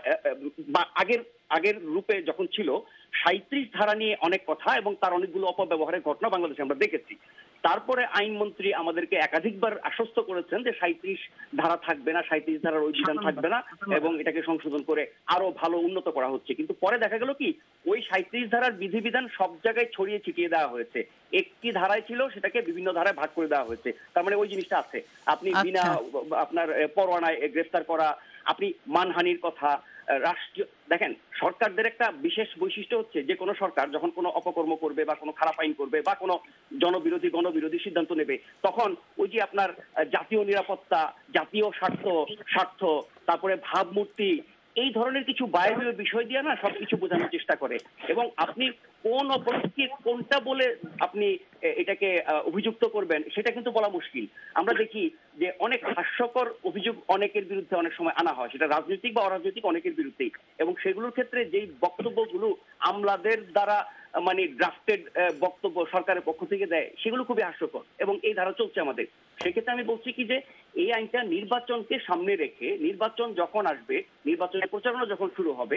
আগের রূপে যখন ছিল 37 ধারা নিয়ে অনেক কথা এবং তার অনেকগুলো অপব্যবহারের ঘটনা বাংলাদেশে আমরা দেখেছি। তারপরে আইনমন্ত্রী আমাদেরকে একাধিকবার আশ্বস্ত করেছেন যে 37 ধারা থাকবে না, 37 ধারার ওই বিধান থাকবে না এবং এটাকে সংশোধন করে আরো ভালো উন্নত করা হচ্ছে। কিন্তু পরে দেখা গেল কি ওই 37 ধারার বিধিবিধান সব জায়গায় ছড়িয়ে ছিটিয়ে দেওয়া হয়েছে। একটি ধারায় ছিল সেটাকে বিভিন্ন ধারায় ভাগ করে দেওয়া হয়েছে। তার মানে ওই জিনিসটা আছে, আপনি বিনা আপনার পরোয়ানায় গ্রেফতার করা, আপনি মানহানির কথা, রাষ্ট্রীয় দেখেন সরকারদের একটা বিশেষ বৈশিষ্ট্য হচ্ছে যে কোনো সরকার যখন কোনো অপকর্ম করবে বা কোনো খারাপ আইন করবে বা কোনো জনবিরোধী গণবিরোধী সিদ্ধান্ত নেবে, তখন ওই যে আপনার জাতীয় নিরাপত্তা, জাতীয় স্বার্থ, তারপরে ভাবমূর্তি, এই ধরনের কিছু বায়বীয় বিষয় দিয়ে না সবকিছু বোঝানোর চেষ্টা করে এবং আপনি কোন অপরাধকে কোনটা বলে আপনি এটাকে অভিযুক্ত করবেন সেটা কিন্তু বলা মুশকিল। আমরা দেখি যে অনেক হাস্যকর অভিযোগ অনেকের বিরুদ্ধে অনেক সময় আনা হয়, সেটা রাজনৈতিক বা অরাজনৈতিক অনেকের বিরুদ্ধেই, এবং সেগুলোর ক্ষেত্রে যেই বক্তব্যগুলো আমলাদের দ্বারা মানে ড্রাফটেড বক্তব্য সরকারের পক্ষ থেকে দেয় সেগুলো খুবই হাস্যকর এবং এই ধারা চলছে আমাদের। সেক্ষেত্রে আমি বলছি কি যে এই আইনটা নির্বাচনকে সামনে রেখে, নির্বাচন যখন আসবে, নির্বাচনের প্রচারণা যখন শুরু হবে,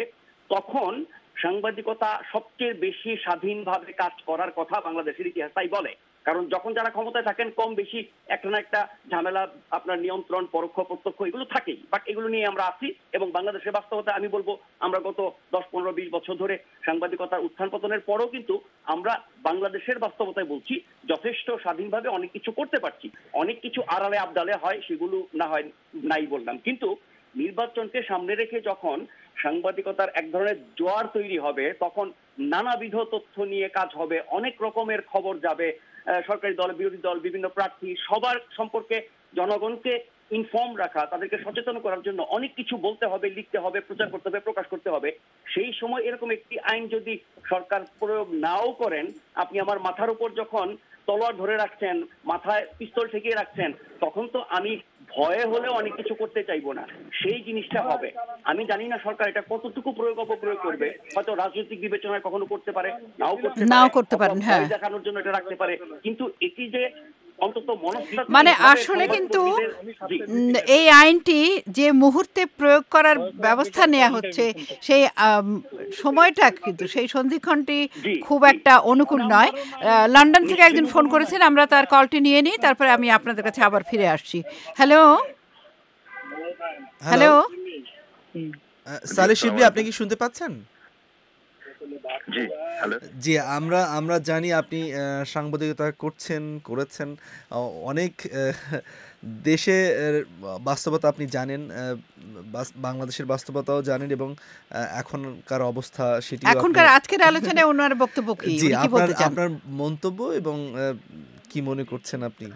তখন সাংবাদিকতা সবচেয়ে বেশি স্বাধীনভাবে কাজ করার কথা বাংলাদেশের ইতিহাস তাই বলে। কারণ যখন যারা ক্ষমতায় থাকেন কম বেশি একটা না একটা ঝামেলা, আপনার নিয়ন্ত্রণ পরোক্ষ প্রত্যক্ষ এগুলো থাকেই, বাট এগুলো নিয়ে আমরা আছি। এবং বাংলাদেশের বাস্তবতা আমি বলবো আমরা গত 10-15-20 বছর ধরে সাংবাদিকতার উত্থান পতনের পরও কিন্তু আমরা বাংলাদেশের বাস্তবতায় বলছি যথেষ্ট স্বাধীনভাবে অনেক কিছু করতে পারছি। অনেক কিছু আড়ালে আবডালে হয়, সেগুলো না হয় নাই বললাম, কিন্তু নির্বাচনকে সামনে রেখে যখন সাংবাদিকতার এক ধরনের জোয়ার তৈরি হবে তখন নানাবিধ তথ্য নিয়ে কাজ হবে, অনেক রকমের খবর যাবে, সরকারি দল বিরোধী দল বিভিন্ন প্রার্থী সবার সম্পর্কে জনগণকে ইনফর্ম রাখা, তাদেরকে সচেতন করার জন্য অনেক কিছু বলতে হবে, লিখতে হবে, প্রচার করতে হবে, প্রকাশ করতে হবে। সেই সময় এরকম একটি আইন যদি সরকার প্রয়োগ নাও করেন, আপনি আমার মাথার উপর যখন তলোয়ার ধরে রাখছেন, মাথায় পিস্তল ঠেকিয়ে রাখছেন, তখন তো আমি ভয়ে হলেও অনেক কিছু করতে চাইবো না, সেই জিনিসটা হবে। আমি জানি না সরকার এটা কতটুকু প্রয়োগ অপপ্রয়োগ করবে, হয়তো রাজনৈতিক বিবেচনায় কখনো করতে পারে, নাও করতে পারেন, হ্যাঁ, দেখানোর জন্য এটা রাখতে পারে, কিন্তু এটি যে অন্তত মানে আসলে কিন্তু এই আইনটি যে মুহূর্তে প্রয়োগ করার ব্যবস্থা নেওয়া হচ্ছে সেই সময়টা কিন্তু সেই সন্ধিক্ষণটি খুব একটা অনুকূল নয়। লন্ডন থেকে একজন ফোন করেছেন, আমরা তার কলটি নিয়ে নিই, তারপরে আমি আপনাদের কাছে আবার ফিরে আসছি। হ্যালো হ্যালো সালে শিবলি, আপনি কি শুনতে পাচ্ছেন? জি, হ্যালো। জি, আমরা জানি আপনি সাংবাদিকতা করেছেন অনেক দেশে বাস্তবতা আপনি জানেন, বাংলাদেশের বাস্তবতাও জানেন এবং এখনকার অবস্থা সেটি এখনকার আজকের আলোচনায় ওনার বক্তব্য কি? জি, আপনার মন্তব্য এবং কি মনে করছেন আপনি?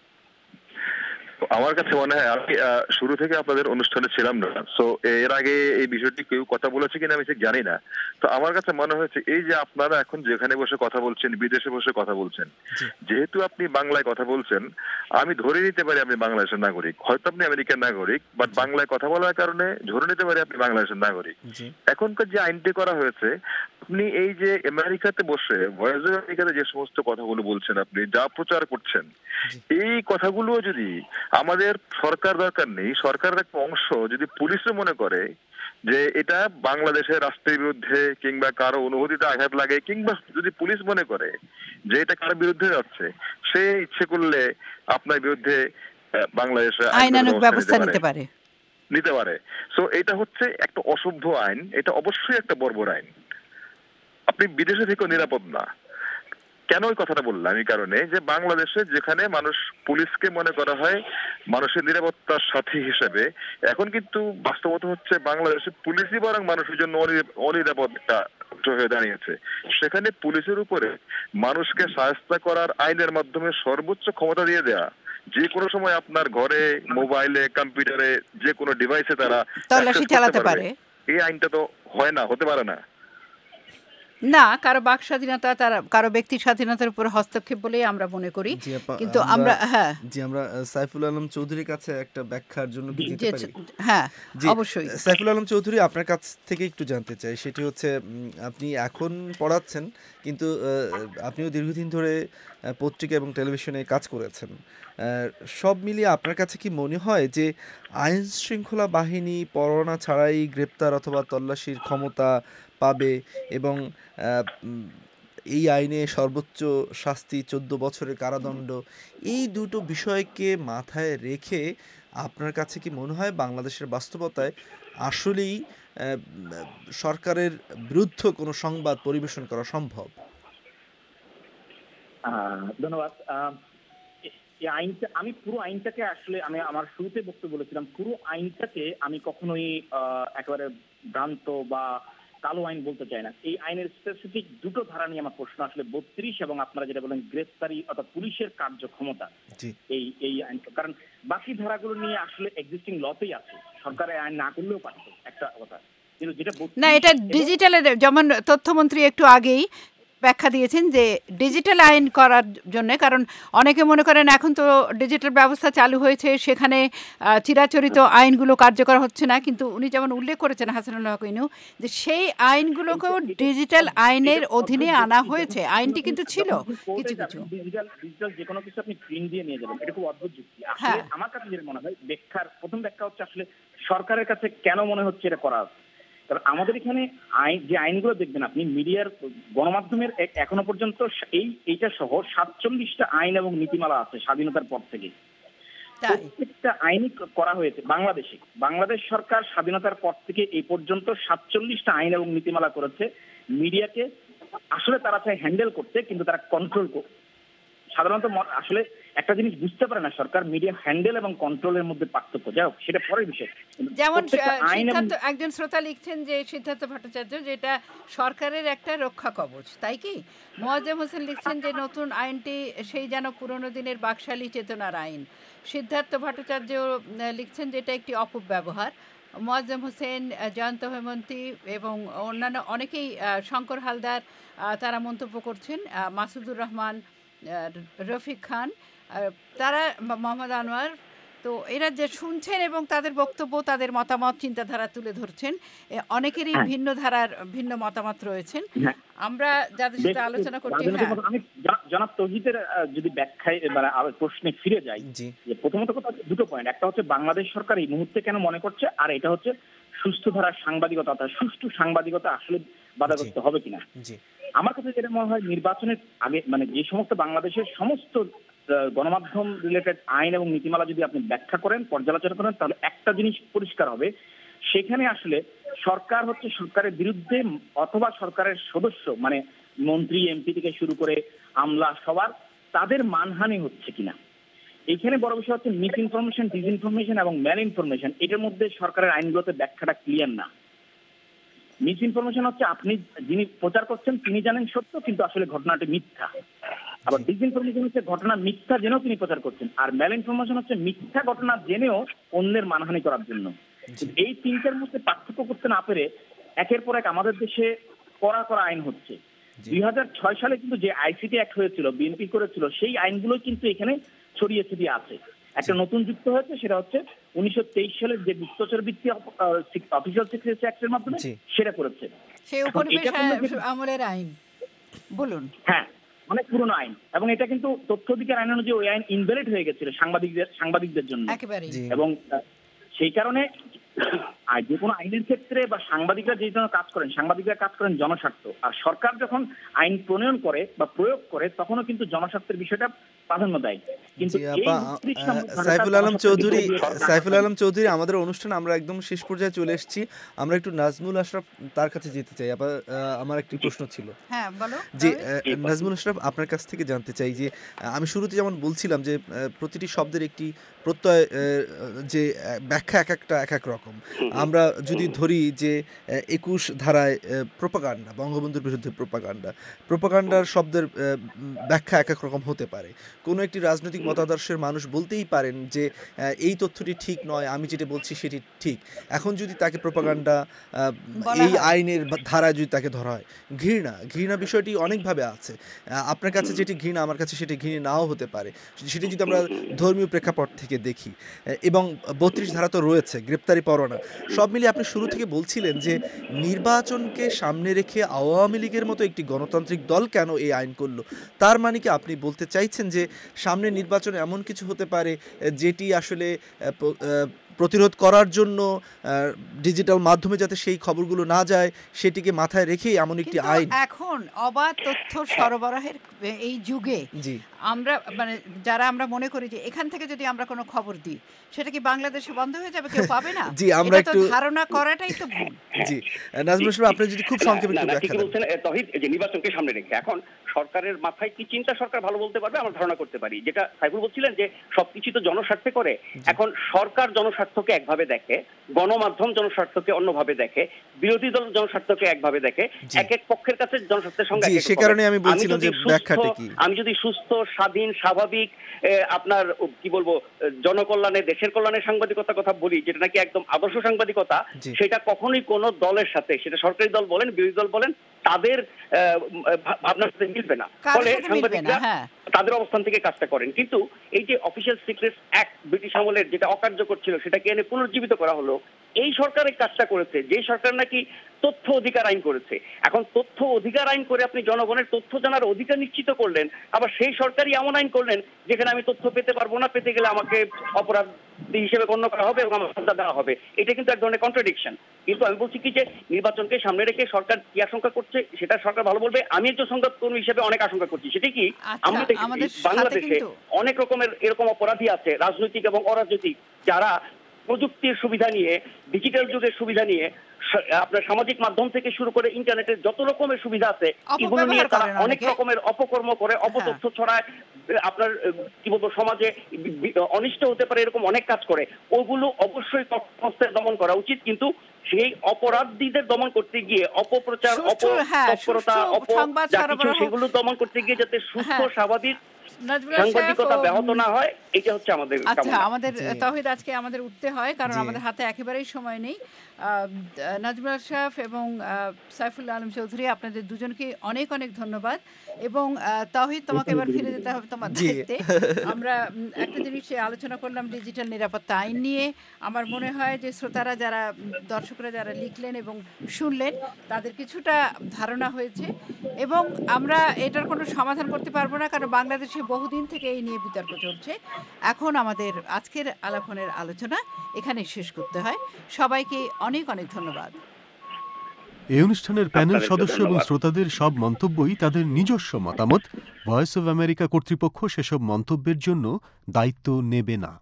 আমার কাছে মনে হয় আমি শুরু থেকে আপনাদের অনুষ্ঠানে ছিলাম না, সো এর আগে এই বিষয়টি কেউ কথা বলেছে কিনা আমি ঠিক জানি না। তো আমার কাছে মনে হয়েছে এই যে আপনারা এখন যেখানে বসে কথা বলছেন, বিদেশে বসে কথা বলছেন, যেহেতু আপনি বাংলায় কথা বলছেন, আমি ধরে নিতে পারি আপনি বাংলাদেশের নাগরিক, হয়তো আপনি আমেরিকার নাগরিক, বাট বাংলায় কথা বলার কারণে ধরে নিতে পারি আপনি বাংলাদেশের নাগরিক। এখনকার যে আইনটি করা হয়েছে, আপনি এই যে আমেরিকাতে বসে ভয়েস অফ আমেরিকাতে যে সমস্ত কথাগুলো বলছেন, আপনি যা প্রচার করছেন, এই কথাগুলো যদি আমাদের সরকার দরকার নেই, সরকারের একটা অংশ যদি পুলিশও মনে করে যে এটা বাংলাদেশের রাষ্ট্রের বিরুদ্ধে কিংবা কারো অনুভূতিতে আঘাত লাগে, কিংবা যদি পুলিশ মনে করে যে এটা কারো বিরুদ্ধে যাচ্ছে, সে ইচ্ছে করলে আপনার বিরুদ্ধে বাংলাদেশে আইনানুগ ব্যবস্থা নিতে পারে। সো এটা হচ্ছে একটা অসভ্য আইন, এটা অবশ্যই একটা বর্বর আইন। আপনি বিদেশে থেকেও নিরাপদ না। কেন ওই কথাটা বললাম? এই কারণে যে বাংলাদেশে যেখানে মানুষ পুলিশকে মনে করা হয় মানুষের নিরাপত্তার সাথী হিসেবে, এখন কিন্তু বাস্তবতা হচ্ছে বাংলাদেশে পুলিশই বরং মানুষের জন্য অনিরাপদ একটা হয়ে দাঁড়িয়েছে। সেখানে পুলিশের উপরে মানুষকে শায়েস্তা করার আইনের মাধ্যমে সর্বোচ্চ ক্ষমতা দিয়ে দেয়া, যে কোনো সময় আপনার ঘরে, মোবাইলে, কম্পিউটারে, যে কোনো ডিভাইসে তারা তল্লাশি চালাতে পারে, এই আইনটা তো হয় না, হতে পারে না। না, কারো বাক স্বাধীনতা, তার কারো ব্যক্তি স্বাধীনতার উপর হস্তক্ষেপ বলেই আমরা মনে করি। কিন্তু আমরা সাইফুল আলম চৌধুরীর কাছে একটা ব্যাখ্যার জন্য যেতে পারি? হ্যাঁ, অবশ্যই। সাইফুল আলম চৌধুরী, আপনার কাছ থেকে একটু জানতে চাই, সেটি হচ্ছে আপনি এখন পড়াচ্ছেন, কিন্তু আপনিও দীর্ঘদিন ধরে পত্রিকা এবং টেলিভিশনে কাজ করেছেন। সব মিলিয়ে আপনার কাছে কি মনে হয় যে আইন শৃঙ্খলা বাহিনী পরোয়ানা ছাড়াই গ্রেপ্তার অথবা তল্লাশির ক্ষমতা পাবে এবং এই আইনে সর্বোচ্চ শাস্তি 14 বছরের কারাদণ্ড, এই দুটো বিষয়কে মাথায় রেখে আপনার কাছে কি মনে হয় বাংলাদেশের বাস্তবতায় আসলেই সরকারের বিরুদ্ধে কোনো সংবাদ পরিবেশন করা সম্ভব? ধন্যবাদ। এই আইনটা, আমি পুরো আইনটাকে আসলে আমি আমার শুরুতে বক্তব্য বলেছিলাম, পুরো আইনটাকে আমি কখনোই একেবারে ভ্রান্ত বা কালো আইন বলতে চাই না। এই আইনের স্পেসিফিক দুটো ধারা নিয়ে আমার প্রশ্ন আসলে 32 এবং আপনারা যেটা বলেন গ্রেফতারি অর্থাৎ পুলিশের কার্যক্ষমতা, এই আইন, কারণ বাকি ধারাগুলো নিয়ে আসলে এক্সিস্টিং লতেই আছে, সরকারের আইন না করলেও পারত একটা কথা, কিন্তু যেটা না, এটা ডিজিটালের, যেমন তথ্যমন্ত্রী একটু আগেই ব্যাখ্যা দিয়েছেন যে ডিজিটাল আইন করার জন্য, কারণ অনেকে মনে করেন এখন তো ডিজিটাল ব্যবস্থা চালু হয়েছে, সেখানে চিরাচরিত আইনগুলো কার্যকর হচ্ছে না, কিন্তু উনি যেমন উল্লেখ করেছেন হাসানুল হক ইনু, যে সেই আইনগুলোকেও ডিজিটাল আইনের অধীনে আনা হয়েছে। আইনটি কিন্তু ছিল কিছু কিছু ডিজিটাল যে কোনো কিছু আপনি প্রিন্ট দিয়ে নিয়ে যাবেন, এটা খুব অদ্ভুত যুক্তি। আসলে আমার কাছে যেটা মনে হয়, প্রথম ব্যাখ্যা হচ্ছে আসলে সরকারের কাছে কেন মনে হচ্ছে এটা করা তবে আমাদের এখানে যে আইনগুলো দেখবেন আপনি, মিডিয়ার গণমাধ্যমের এখনো পর্যন্ত এইটা সহ 47টা আইন এবং নীতিমালা আছে স্বাধীনতার পর থেকে। প্রত্যেকটা আইনই করা হয়েছে বাংলাদেশ সরকার স্বাধীনতার পর থেকে এই পর্যন্ত 47টা আইন এবং নীতিমালা করেছে মিডিয়াকে। আসলে তারা চায় হ্যান্ডেল করতে, কিন্তু তারা কন্ট্রোল করতে সাধারণত আসলে একটা জিনিস বুঝতে পারে না সরকার, মিডিয়া হ্যান্ডেল এবং কন্ট্রোলের মধ্যে পার্থক্য। যাই হোক, সেটা পরের বিষয়। যেমন একজন শ্রোতা লিখছেন যে সিদ্ধার্থ ভট্টাচার্য, যেটা সরকারের একটা রক্ষা কবচ, তাই কি? মোয়াজ্জেম হোসেন লিখছেন যে নতুন আইনটি সেই যেন পুরনো দিনের বাকশালী চেতনার আইন। সিদ্ধার্থ ভট্টাচার্য লিখছেন যে এটা একটি অপব্যবহার। মোয়াজ্জেম হোসেন, জয়ন্ত হেমন্তী এবং অন্যান্য অনেকেই, শঙ্কর হালদার, তারা মন্তব্য করছেন, মাসুদুর রহমান, রফিক খান, তারা, মোহাম্মদ আনোয়ার। তো এরা যে শুনছেন এবং তাদের বক্তব্য, তাদের মতামত, চিন্তাধারা তুলে ধরছেন। অনেকেরই ভিন্ন ধারার ভিন্ন মতামত রয়েছেন। আমরা যাদের সাথে আলোচনা করছি, আমি জনাব তৌহিদের যদি ব্যাখ্যায় প্রশ্নে ফিরে যাই, যে প্রথমত কথা দুটো পয়েন্ট। একটা হচ্ছে বাংলাদেশ সরকার এই মুহূর্তে কেন মনে করছে, আর এটা হচ্ছে সুস্থ ধারার সাংবাদিকতা, অর্থাৎ সুষ্ঠু সাংবাদিকতা আসলে বাধাগ্রস্ত হবে কিনা। আমার কাছে যেটা মনে হয়, নির্বাচনের আগে যে সমস্ত বাংলাদেশের সমস্ত গণমাধ্যম রিলেটেড আইন এবং নীতিমালা যদি আপনি ব্যাখ্যা করেন, পর্যালোচনা করেন, তাহলে একটা জিনিস পরিষ্কার হবে, সেখানে আসলে সরকার হচ্ছে সরকারের বিরুদ্ধে অথবা সরকারের সদস্য মন্ত্রী এমপি থেকে শুরু করে আমলা সবার তাদের মানহানি হচ্ছে কিনা। এখানে বড় বিষয় হচ্ছে মিস ইনফরমেশন, ডিসইনফরমেশন এবং ম্যাল ইনফরমেশন। এটার মধ্যে সরকারের আইনগুলোতে ব্যাখ্যাটা ক্লিয়ার না। মিস ইনফরমেশন হচ্ছে আপনি যিনি প্রচার করছেন তিনি জানেন সত্য, কিন্তু আসলে ঘটনাটি মিথ্যা। আবার ডিসইনফরমেশন হচ্ছে ঘটনা মিথ্যা জেনেও তিনি প্রচার করছেন। আর ম্যাল ইনফরমেশন হচ্ছে মিথ্যা ঘটনা জেনেও অন্যের মানহানি করার জন্য। এই তিনটার মধ্যে পার্থক্য করতে না পেরে একের পর এক আমাদের দেশে কড়া কড়া আইন হচ্ছে। 2006 সালে কিন্তু যে আইসিটি অ্যাক্ট হয়েছিল, বিএনপি করেছিল, সেই আইনগুলো কিন্তু এখানে ছড়িয়ে ছিটিয়ে আছে। একটা নতুন যুক্ত হয়েছে, সেটা হচ্ছে 1923 সালের যে গুপ্তচর বৃত্তি অফিসিয়াল সিক্রেসি অ্যাক্টের মাধ্যমে সেটা করেছে। সেই উপনিবেশ আমলের আইন বলুন, হ্যাঁ, অনেক পুরনো আইন, এবং এটা কিন্তু তথ্য অধিকার আইন অনুযায়ী ওই আইন ইনভ্যালিড হয়ে গেছিল সাংবাদিকদের জন্য। এবং সেই কারণে যে কোনো আইনের ক্ষেত্রে বা সাংবাদিকরা যে জন্য কাজ করেন, সাংবাদিকরা কাজ করেন জনস্বার্থ। আর সরকার যখন আইন প্রণয়ন করে বা প্রয়োগ করে, তখনও কিন্তু জনস্বার্থের বিষয়টা প্রাধান্য দেয়। কিন্তু সাইফুল আলম চৌধুরী, আমাদের অনুষ্ঠান আমরা একদম শেষ পর্যায়ে চলে এসেছি। আমরা একটু নাজমুল আশরাফ তার কাছে যেতে চাই। আমার একটি প্রশ্ন ছিল, যে নাজমুল আশরাফ আপনার কাছ থেকে জানতে চাই যে আমি শুরুতে যেমন বলছিলাম যে প্রতিটি শব্দের একটি প্রত্যয়, যে ব্যাখ্যা এক এক রকম। আমরা যদি ধরি যে 21 ধারায় প্রোপাগান্ডা, বঙ্গবন্ধুর বিরুদ্ধে প্রোপাগান্ডার শব্দের ব্যাখ্যা এক এক রকম হতে পারে। কোনো একটি রাজনৈতিক মতাদর্শের মানুষ বলতেই পারেন যে এই তথ্যটি ঠিক নয়, আমি যেটা বলছি সেটি ঠিক। এখন যদি তাকে প্রোপাগান্ডা এই আইনের ধারায় যদি তাকে ধরা হয়, ঘৃণা বিষয়টি অনেকভাবে আছে। আপনার কাছে যেটি ঘৃণা, আমার কাছে সেটি ঘৃণা নাও হতে পারে। সেটি যদি আমরা ধর্মীয় প্রেক্ষাপট থেকে দেখি, এবং 32 ধারা তো রয়েছে, গ্রেপ্তারি পরোয়ানা, সব মিলিয়ে আপনি শুরু থেকে বলছিলেন যে নির্বাচনকে সামনে রেখে আওয়ামী লীগের মতো একটি গণতান্ত্রিক দল কেন এই আইন করলো। তার মানে কি আপনি বলতে চাইছেন যে সামনে নির্বাচনে এমন কিছু হতে পারে যেটি আসলে প্রতিরোধ করার জন্য ডিজিটাল মাধ্যমে যাতে সেই খবরগুলো না যায় সেটিকে মাথায় রেখে এমন একটি আইন? এখন অবাধ তথ্য সরবরাহের এই যুগে আমরা যারা আমরা মনে করি যে এখান থেকে যদি আমরা কোনো খবর দিই সেটা কি বাংলাদেশে বন্ধ হয়ে যাবে, কেউ পাবে না? জি, আমরা একটু ধারণা করাটাই তো ভুল। জি, নাজমুল ইসলাম, আপনি যদি খুব সংক্ষেপে একটু ব্যাখ্যা দেন। তহিদ, যে নির্বাচনকে সামনে রেখে এখন সরকারের মাথায় কি চিন্তা সরকার ভালো বলতে পারবে, আমরা ধারণা করতে পারি। যেটা সাইফুল বলছিলেন যে সবকিছু তো জনস্বার্থে করে। এখন সরকার জনস্বার্থকে একভাবে দেখে, গণমাধ্যম জনস্বার্থকে অন্যভাবে দেখে, বিরোধী দল জনস্বার্থকে একভাবে দেখে। এক এক পক্ষের কাছে জনস্বার্থের সঙ্গে সে কারণে আমি বলছিলাম যে ব্যাখ্যাটা কি। আমি যদি সুস্থ, স্বাধীন, স্বাভাবিক, আপনার কি বলবো, জনকল্যাণে, দেশের কল্যাণের সাংবাদিকতা কথা বলি, যেটা নাকি একদম আদর্শ সাংবাদিকতা, সেটা কখনোই কোনো দলের সাথে, সেটা সরকারি দল বলেন, বিরোধী দল বলেন, তাদের ভাবনার সাথে মিলবে না। ফলে সাংবাদিকরা তাদের অবস্থান থেকে কাজটা করেন। কিন্তু এই যে অফিসিয়াল সিক্রেটস অ্যাক্ট ব্রিটিশ আমলের, যেটা অকার্যকর ছিল, সেটাকে এনে পুনর্জীবিত করা হলো। এই সরকারের কাজটা করেছে যে সরকার নাকি তথ্য অধিকার আইন করেছে। এখন তথ্য অধিকার আইন করে আপনি জনগণের তথ্য জানার অধিকার নিশ্চিত করলেন, আবার সেই সরকারই এমন আইন করলেন যেখানে আমি তথ্য পেতে পারবো না, পেতে গেলে আমাকে অপরাধী হিসেবে গণ্য করা হবে এবং আমার সাজা দেওয়া হবে। এটা কিন্তু এক ধরনের কন্ট্রাডিকশন। কিন্তু আমি বলছি কি যে নির্বাচনকে সামনে রেখে সরকার কি আশঙ্কা করছে সেটা সরকার ভালো বলবে। আমি একজন সংবাদকর্মী হিসেবে অনেক আশঙ্কা করছি। সেটা কি, আমরা দেখি বাংলাদেশে অনেক রকমের এরকম অপরাধী আছে, রাজনৈতিক এবং অরাজনৈতিক, যারা প্রযুক্তির সুবিধা নিয়ে, ডিজিটাল যুগের সুবিধা নিয়ে, আপনার সামাজিক মাধ্যম থেকে শুরু করে ইন্টারনেটের যত রকমের সুবিধা আছে এগুলো নিয়ে তারা অনেক রকমের অপকর্ম করে, অপতথ্য ছড়ায়, আপনার কি বলবো সমাজে অনিষ্ট হতে পারে এরকম অনেক কাজ করে। ওগুলো অবশ্যই দমন করা উচিত, কিন্তু সেই অপরাধীদের দমন করতে গিয়ে অপপ্রচার, অপতৎপরতা, সেগুলো দমন করতে গিয়ে যাতে সুস্থ স্বাভাবিক সাংবাদিকতা ব্যাহত না হয়, এটা হচ্ছে আমাদের। আচ্ছা, আমাদের তাওহীদ আজকে আমাদের উঠতে হয়, কারণ আমাদের হাতে একেবারেই সময় নেই। নাজমুল আশরাফ এবং সাইফুল আলম চৌধুরী, আপনাদের দুজনকে অনেক অনেক ধন্যবাদ। এবং তাওহীদ, তোমাকে এবার ফিরে যেতে হবে তোমার দায়িত্বে। আমরা একটা জিনিস আলোচনা করলাম ডিজিটাল নিরাপত্তা আইন নিয়ে। আমার মনে হয় যে শ্রোতারা, যারা দর্শকরা যারা লিখলেন এবং শুনলেন, তাদের কিছুটা ধারণা হয়েছে। এবং আমরা এটার কোনো সমাধান করতে পারবো না, কারণ বাংলাদেশে বহুদিন থেকে এই নিয়ে বিতর্ক চলছে। এখন আমাদের আজকের আলাপনের আলোচনা এখানে শেষ করতে হয়। সবাইকে অনেক অনেক ধন্যবাদ। এই অনুষ্ঠানের প্যানেল সদস্য এবং শ্রোতাদের সব মন্তব্যই তাদের নিজস্ব মতামত। ভয়েস অব আমেরিকা কর্তৃপক্ষ সেসব মন্তব্যের জন্য দায়িত্ব নেবে না।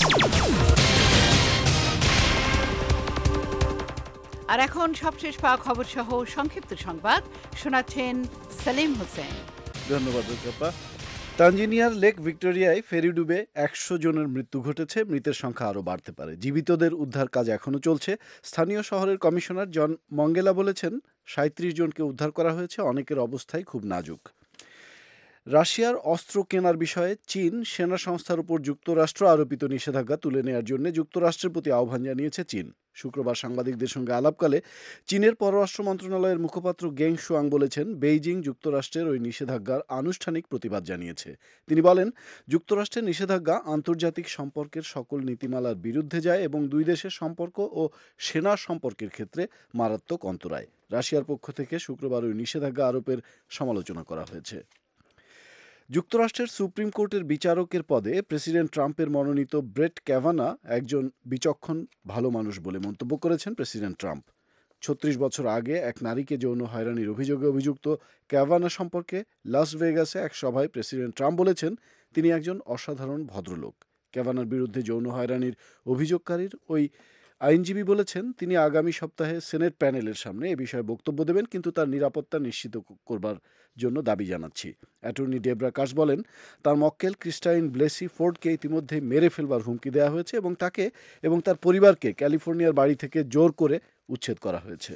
আর এখন সবশেষ পাওয়া খবর সহ সংক্ষিপ্ত সংবাদ শোনাচ্ছেন সেলিম হোসেন। ধন্যবাদ রূপা। তানজানিয়ার লেক ভিক্টোরিয়ায় ফেরি ডুবে 100 জনের মৃত্যু ঘটেছে। মৃতের সংখ্যা আরও বাড়তে পারে। জীবিতদের উদ্ধার কাজ এখনও চলছে। স্থানীয় শহরের কমিশনার জন মঙ্গেলা বলেছেন 37 জনকে উদ্ধার করা হয়েছে, অনেকের অবস্থাই খুব নাজুক। রাশিয়ার অস্ত্র কেনার বিষয়ে চীন সেনা সংস্থার উপর যুক্তরাষ্ট্র আরোপিত নিষেধাজ্ঞা তুলে নেওয়ার জন্য যুক্তরাষ্ট্রের প্রতি আহ্বান জানিয়েছে চীন। শুক্রবার সাংবাদিকদের সঙ্গে আলাপকালে চীনের পররাষ্ট্র মন্ত্রণালয়ের মুখপাত্র গেং শুয়াং বলেছেন, বেইজিং যুক্তরাষ্ট্রের ওই নিষেধাজ্ঞার আনুষ্ঠানিক প্রতিবাদ জানিয়েছে। তিনি বলেন, যুক্তরাষ্ট্রের নিষেধাজ্ঞা আন্তর্জাতিক সম্পর্কের সকল নীতিমালার বিরুদ্ধে যায় এবং দুই দেশের সম্পর্ক ও সেনা সম্পর্কের ক্ষেত্রে মারাত্মক অন্তরায়। রাশিয়ার পক্ষ থেকে শুক্রবার ওই নিষেধাজ্ঞা আরোপের সমালোচনা করা হয়েছে। যুক্তরাষ্ট্রের সুপ্রিম কোর্টের বিচারকের পদে প্রেসিডেন্ট ট্রাম্পের মনোনীত ব্রেট ক্যাভানা একজন বিচক্ষণ ভালো মানুষ বলে মন্তব্য করেছেন প্রেসিডেন্ট ট্রাম্প। 36 বছর আগে এক নারীকে যৌন হয়রানির অভিযোগে অভিযুক্ত ক্যাভানা সম্পর্কে লাস ভেগাসে এক সভায় প্রেসিডেন্ট ট্রাম্প বলেছেন, তিনি একজন অসাধারণ ভদ্রলোক। ক্যাভানার বিরুদ্ধে যৌন হয়রানির অভিযোগকারীর ওই আইনজীবী বলেছেন, তিনি আগামী সপ্তাহে সেনেট প্যানেলের সামনে এ বিষয়ে বক্তব্য দেবেন, কিন্তু তার নিরাপত্তা নিশ্চিত করবার জন্য দাবি জানাচ্ছি। অ্যাটর্নি ডেবরা কাস বলেন, তার মক্কেল ক্রিস্টাইন ব্লেসি ফোর্ডকে ইতিমধ্যে মেরে ফেলবার হুমকি দেওয়া হয়েছে এবং তাকে এবং তার পরিবারকে ক্যালিফোর্নিয়ার বাড়ি থেকে জোর করে উচ্ছেদ করা হয়েছে।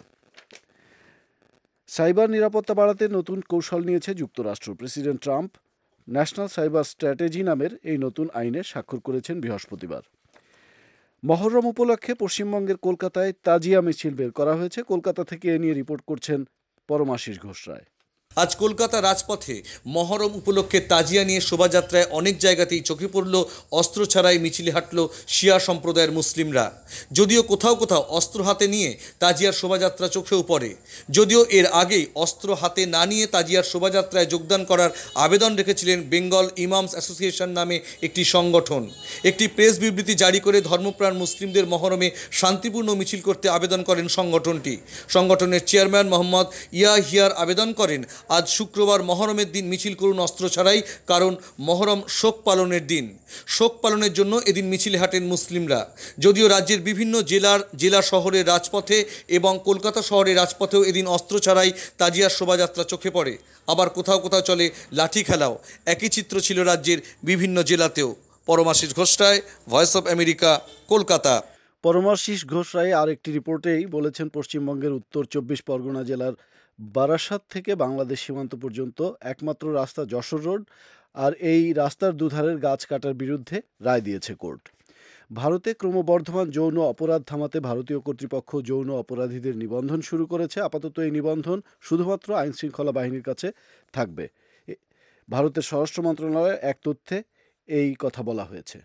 সাইবার নিরাপত্তা বাড়াতে নতুন কৌশল নিয়েছে যুক্তরাষ্ট্র। President Trump national cyber strategy নামের এই নতুন আইনে স্বাক্ষর করেছেন বৃহস্পতিবার। মহরম উপলক্ষে পশ্চিমবঙ্গের কলকাতায় তাজিয়া মিছিল বের করা হয়েছে। কলকাতা থেকে এ নিয়ে রিপোর্ট করছেন পরমাশিস ঘোষ রায়। আজ কলকাতা রাজপথে মহরম উপলক্ষে তাজিয়া নিয়ে শোভাযাত্রায় অনেক জায়গাতেই চোখে পড়ল অস্ত্র ছাড়াই মিছিলে হাঁটল শিয়া সম্প্রদায়ের মুসলিমরা। যদিও কোথাও কোথাও অস্ত্র হাতে নিয়ে তাজিয়ার শোভাযাত্রা চোখেও পড়ে। যদিও এর আগেই অস্ত্র হাতে না নিয়ে তাজিয়ার শোভাযাত্রায় যোগদান করার আবেদন রেখেছিলেন বেঙ্গল ইমামস অ্যাসোসিয়েশন নামে একটি সংগঠন। একটি প্রেস বিবৃতি জারি করে ধর্মপ্রাণ মুসলিমদের মহরমে শান্তিপূর্ণ মিছিল করতে আবেদন করেন সংগঠনটি। সংগঠনের চেয়ারম্যান মোহাম্মদ ইয়াহিয়ার আবেদন করেন, আজ শুক্রবার মহরমের দিন মিছিল করুন অস্ত্র ছাড়াই, কারণ মহরম শোক পালনের দিন। শোক পালনের জন্য এদিন মিছিলে হাঁটেন মুসলিমরা। যদিও রাজ্যের বিভিন্ন জেলা শহরের রাজপথে এবং কলকাতা শহরের রাজপথেও এদিন অস্ত্র ছাড়াই তাজিয়ার শোভাযাত্রা চোখে পড়ে। আবার কোথাও কোথাও চলে লাঠি খেলাও। একই চিত্র ছিল রাজ্যের বিভিন্ন জেলাতেও। Paramashis Ghosh Roy, voice of America, Kolkata. Paramashis Ghosh Roy আর একটি রিপোর্টেই বলেছেন, পশ্চিমবঙ্গের উত্তর 24 পরগনা জেলার বারাসাত থেকে বাংলাদেশ সীমান্ত পর্যন্ত একমাত্র রাস্তা যশোর রোড, আর এই রাস্তার দুধারের গাছ কাটার বিরুদ্ধে রায় দিয়েছে কোর্ট। ভারতে ক্রমবর্ধমান যৌন অপরাধ থামাতে ভারতীয় কর্তৃপক্ষ যৌন অপরাধীদের নিবন্ধন শুরু করেছে। আপাতত এই নিবন্ধন শুধুমাত্র আইনশৃঙ্খলা বাহিনীর কাছে থাকবে। ভারতের স্বরাষ্ট্র মন্ত্রণালয়ের এক তথ্যে এই কথা বলা হয়েছে।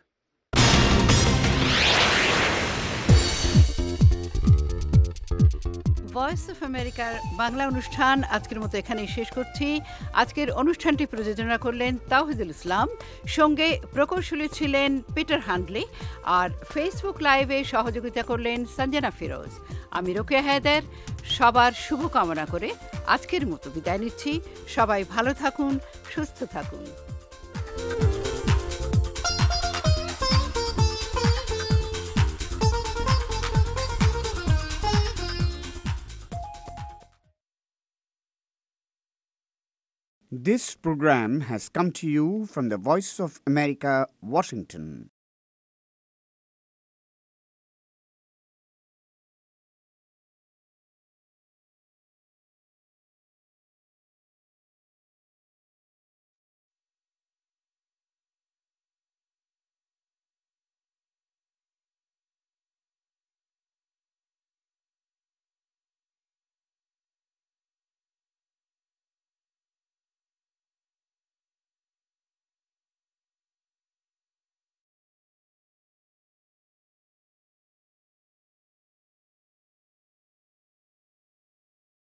ভয়েস অফ আমেরিকার বাংলা অনুষ্ঠান আজকের মতো এখানেই শেষ করছি। আজকের অনুষ্ঠানটি প্রযোজনা করলেন তাওহিদুল ইসলাম, সঙ্গে প্রকৌশলী ছিলেন পিটার হান্ডলি, আর ফেসবুক লাইভে সহযোগিতা করলেন সঞ্জনা ফিরোজ। আমি রোকেয়া হায়দার সবার শুভকামনা করে আজকের মতো বিদায় নিচ্ছি। সবাই ভালো থাকুন, সুস্থ থাকুন। This program has come to you from the Voice of America, Washington.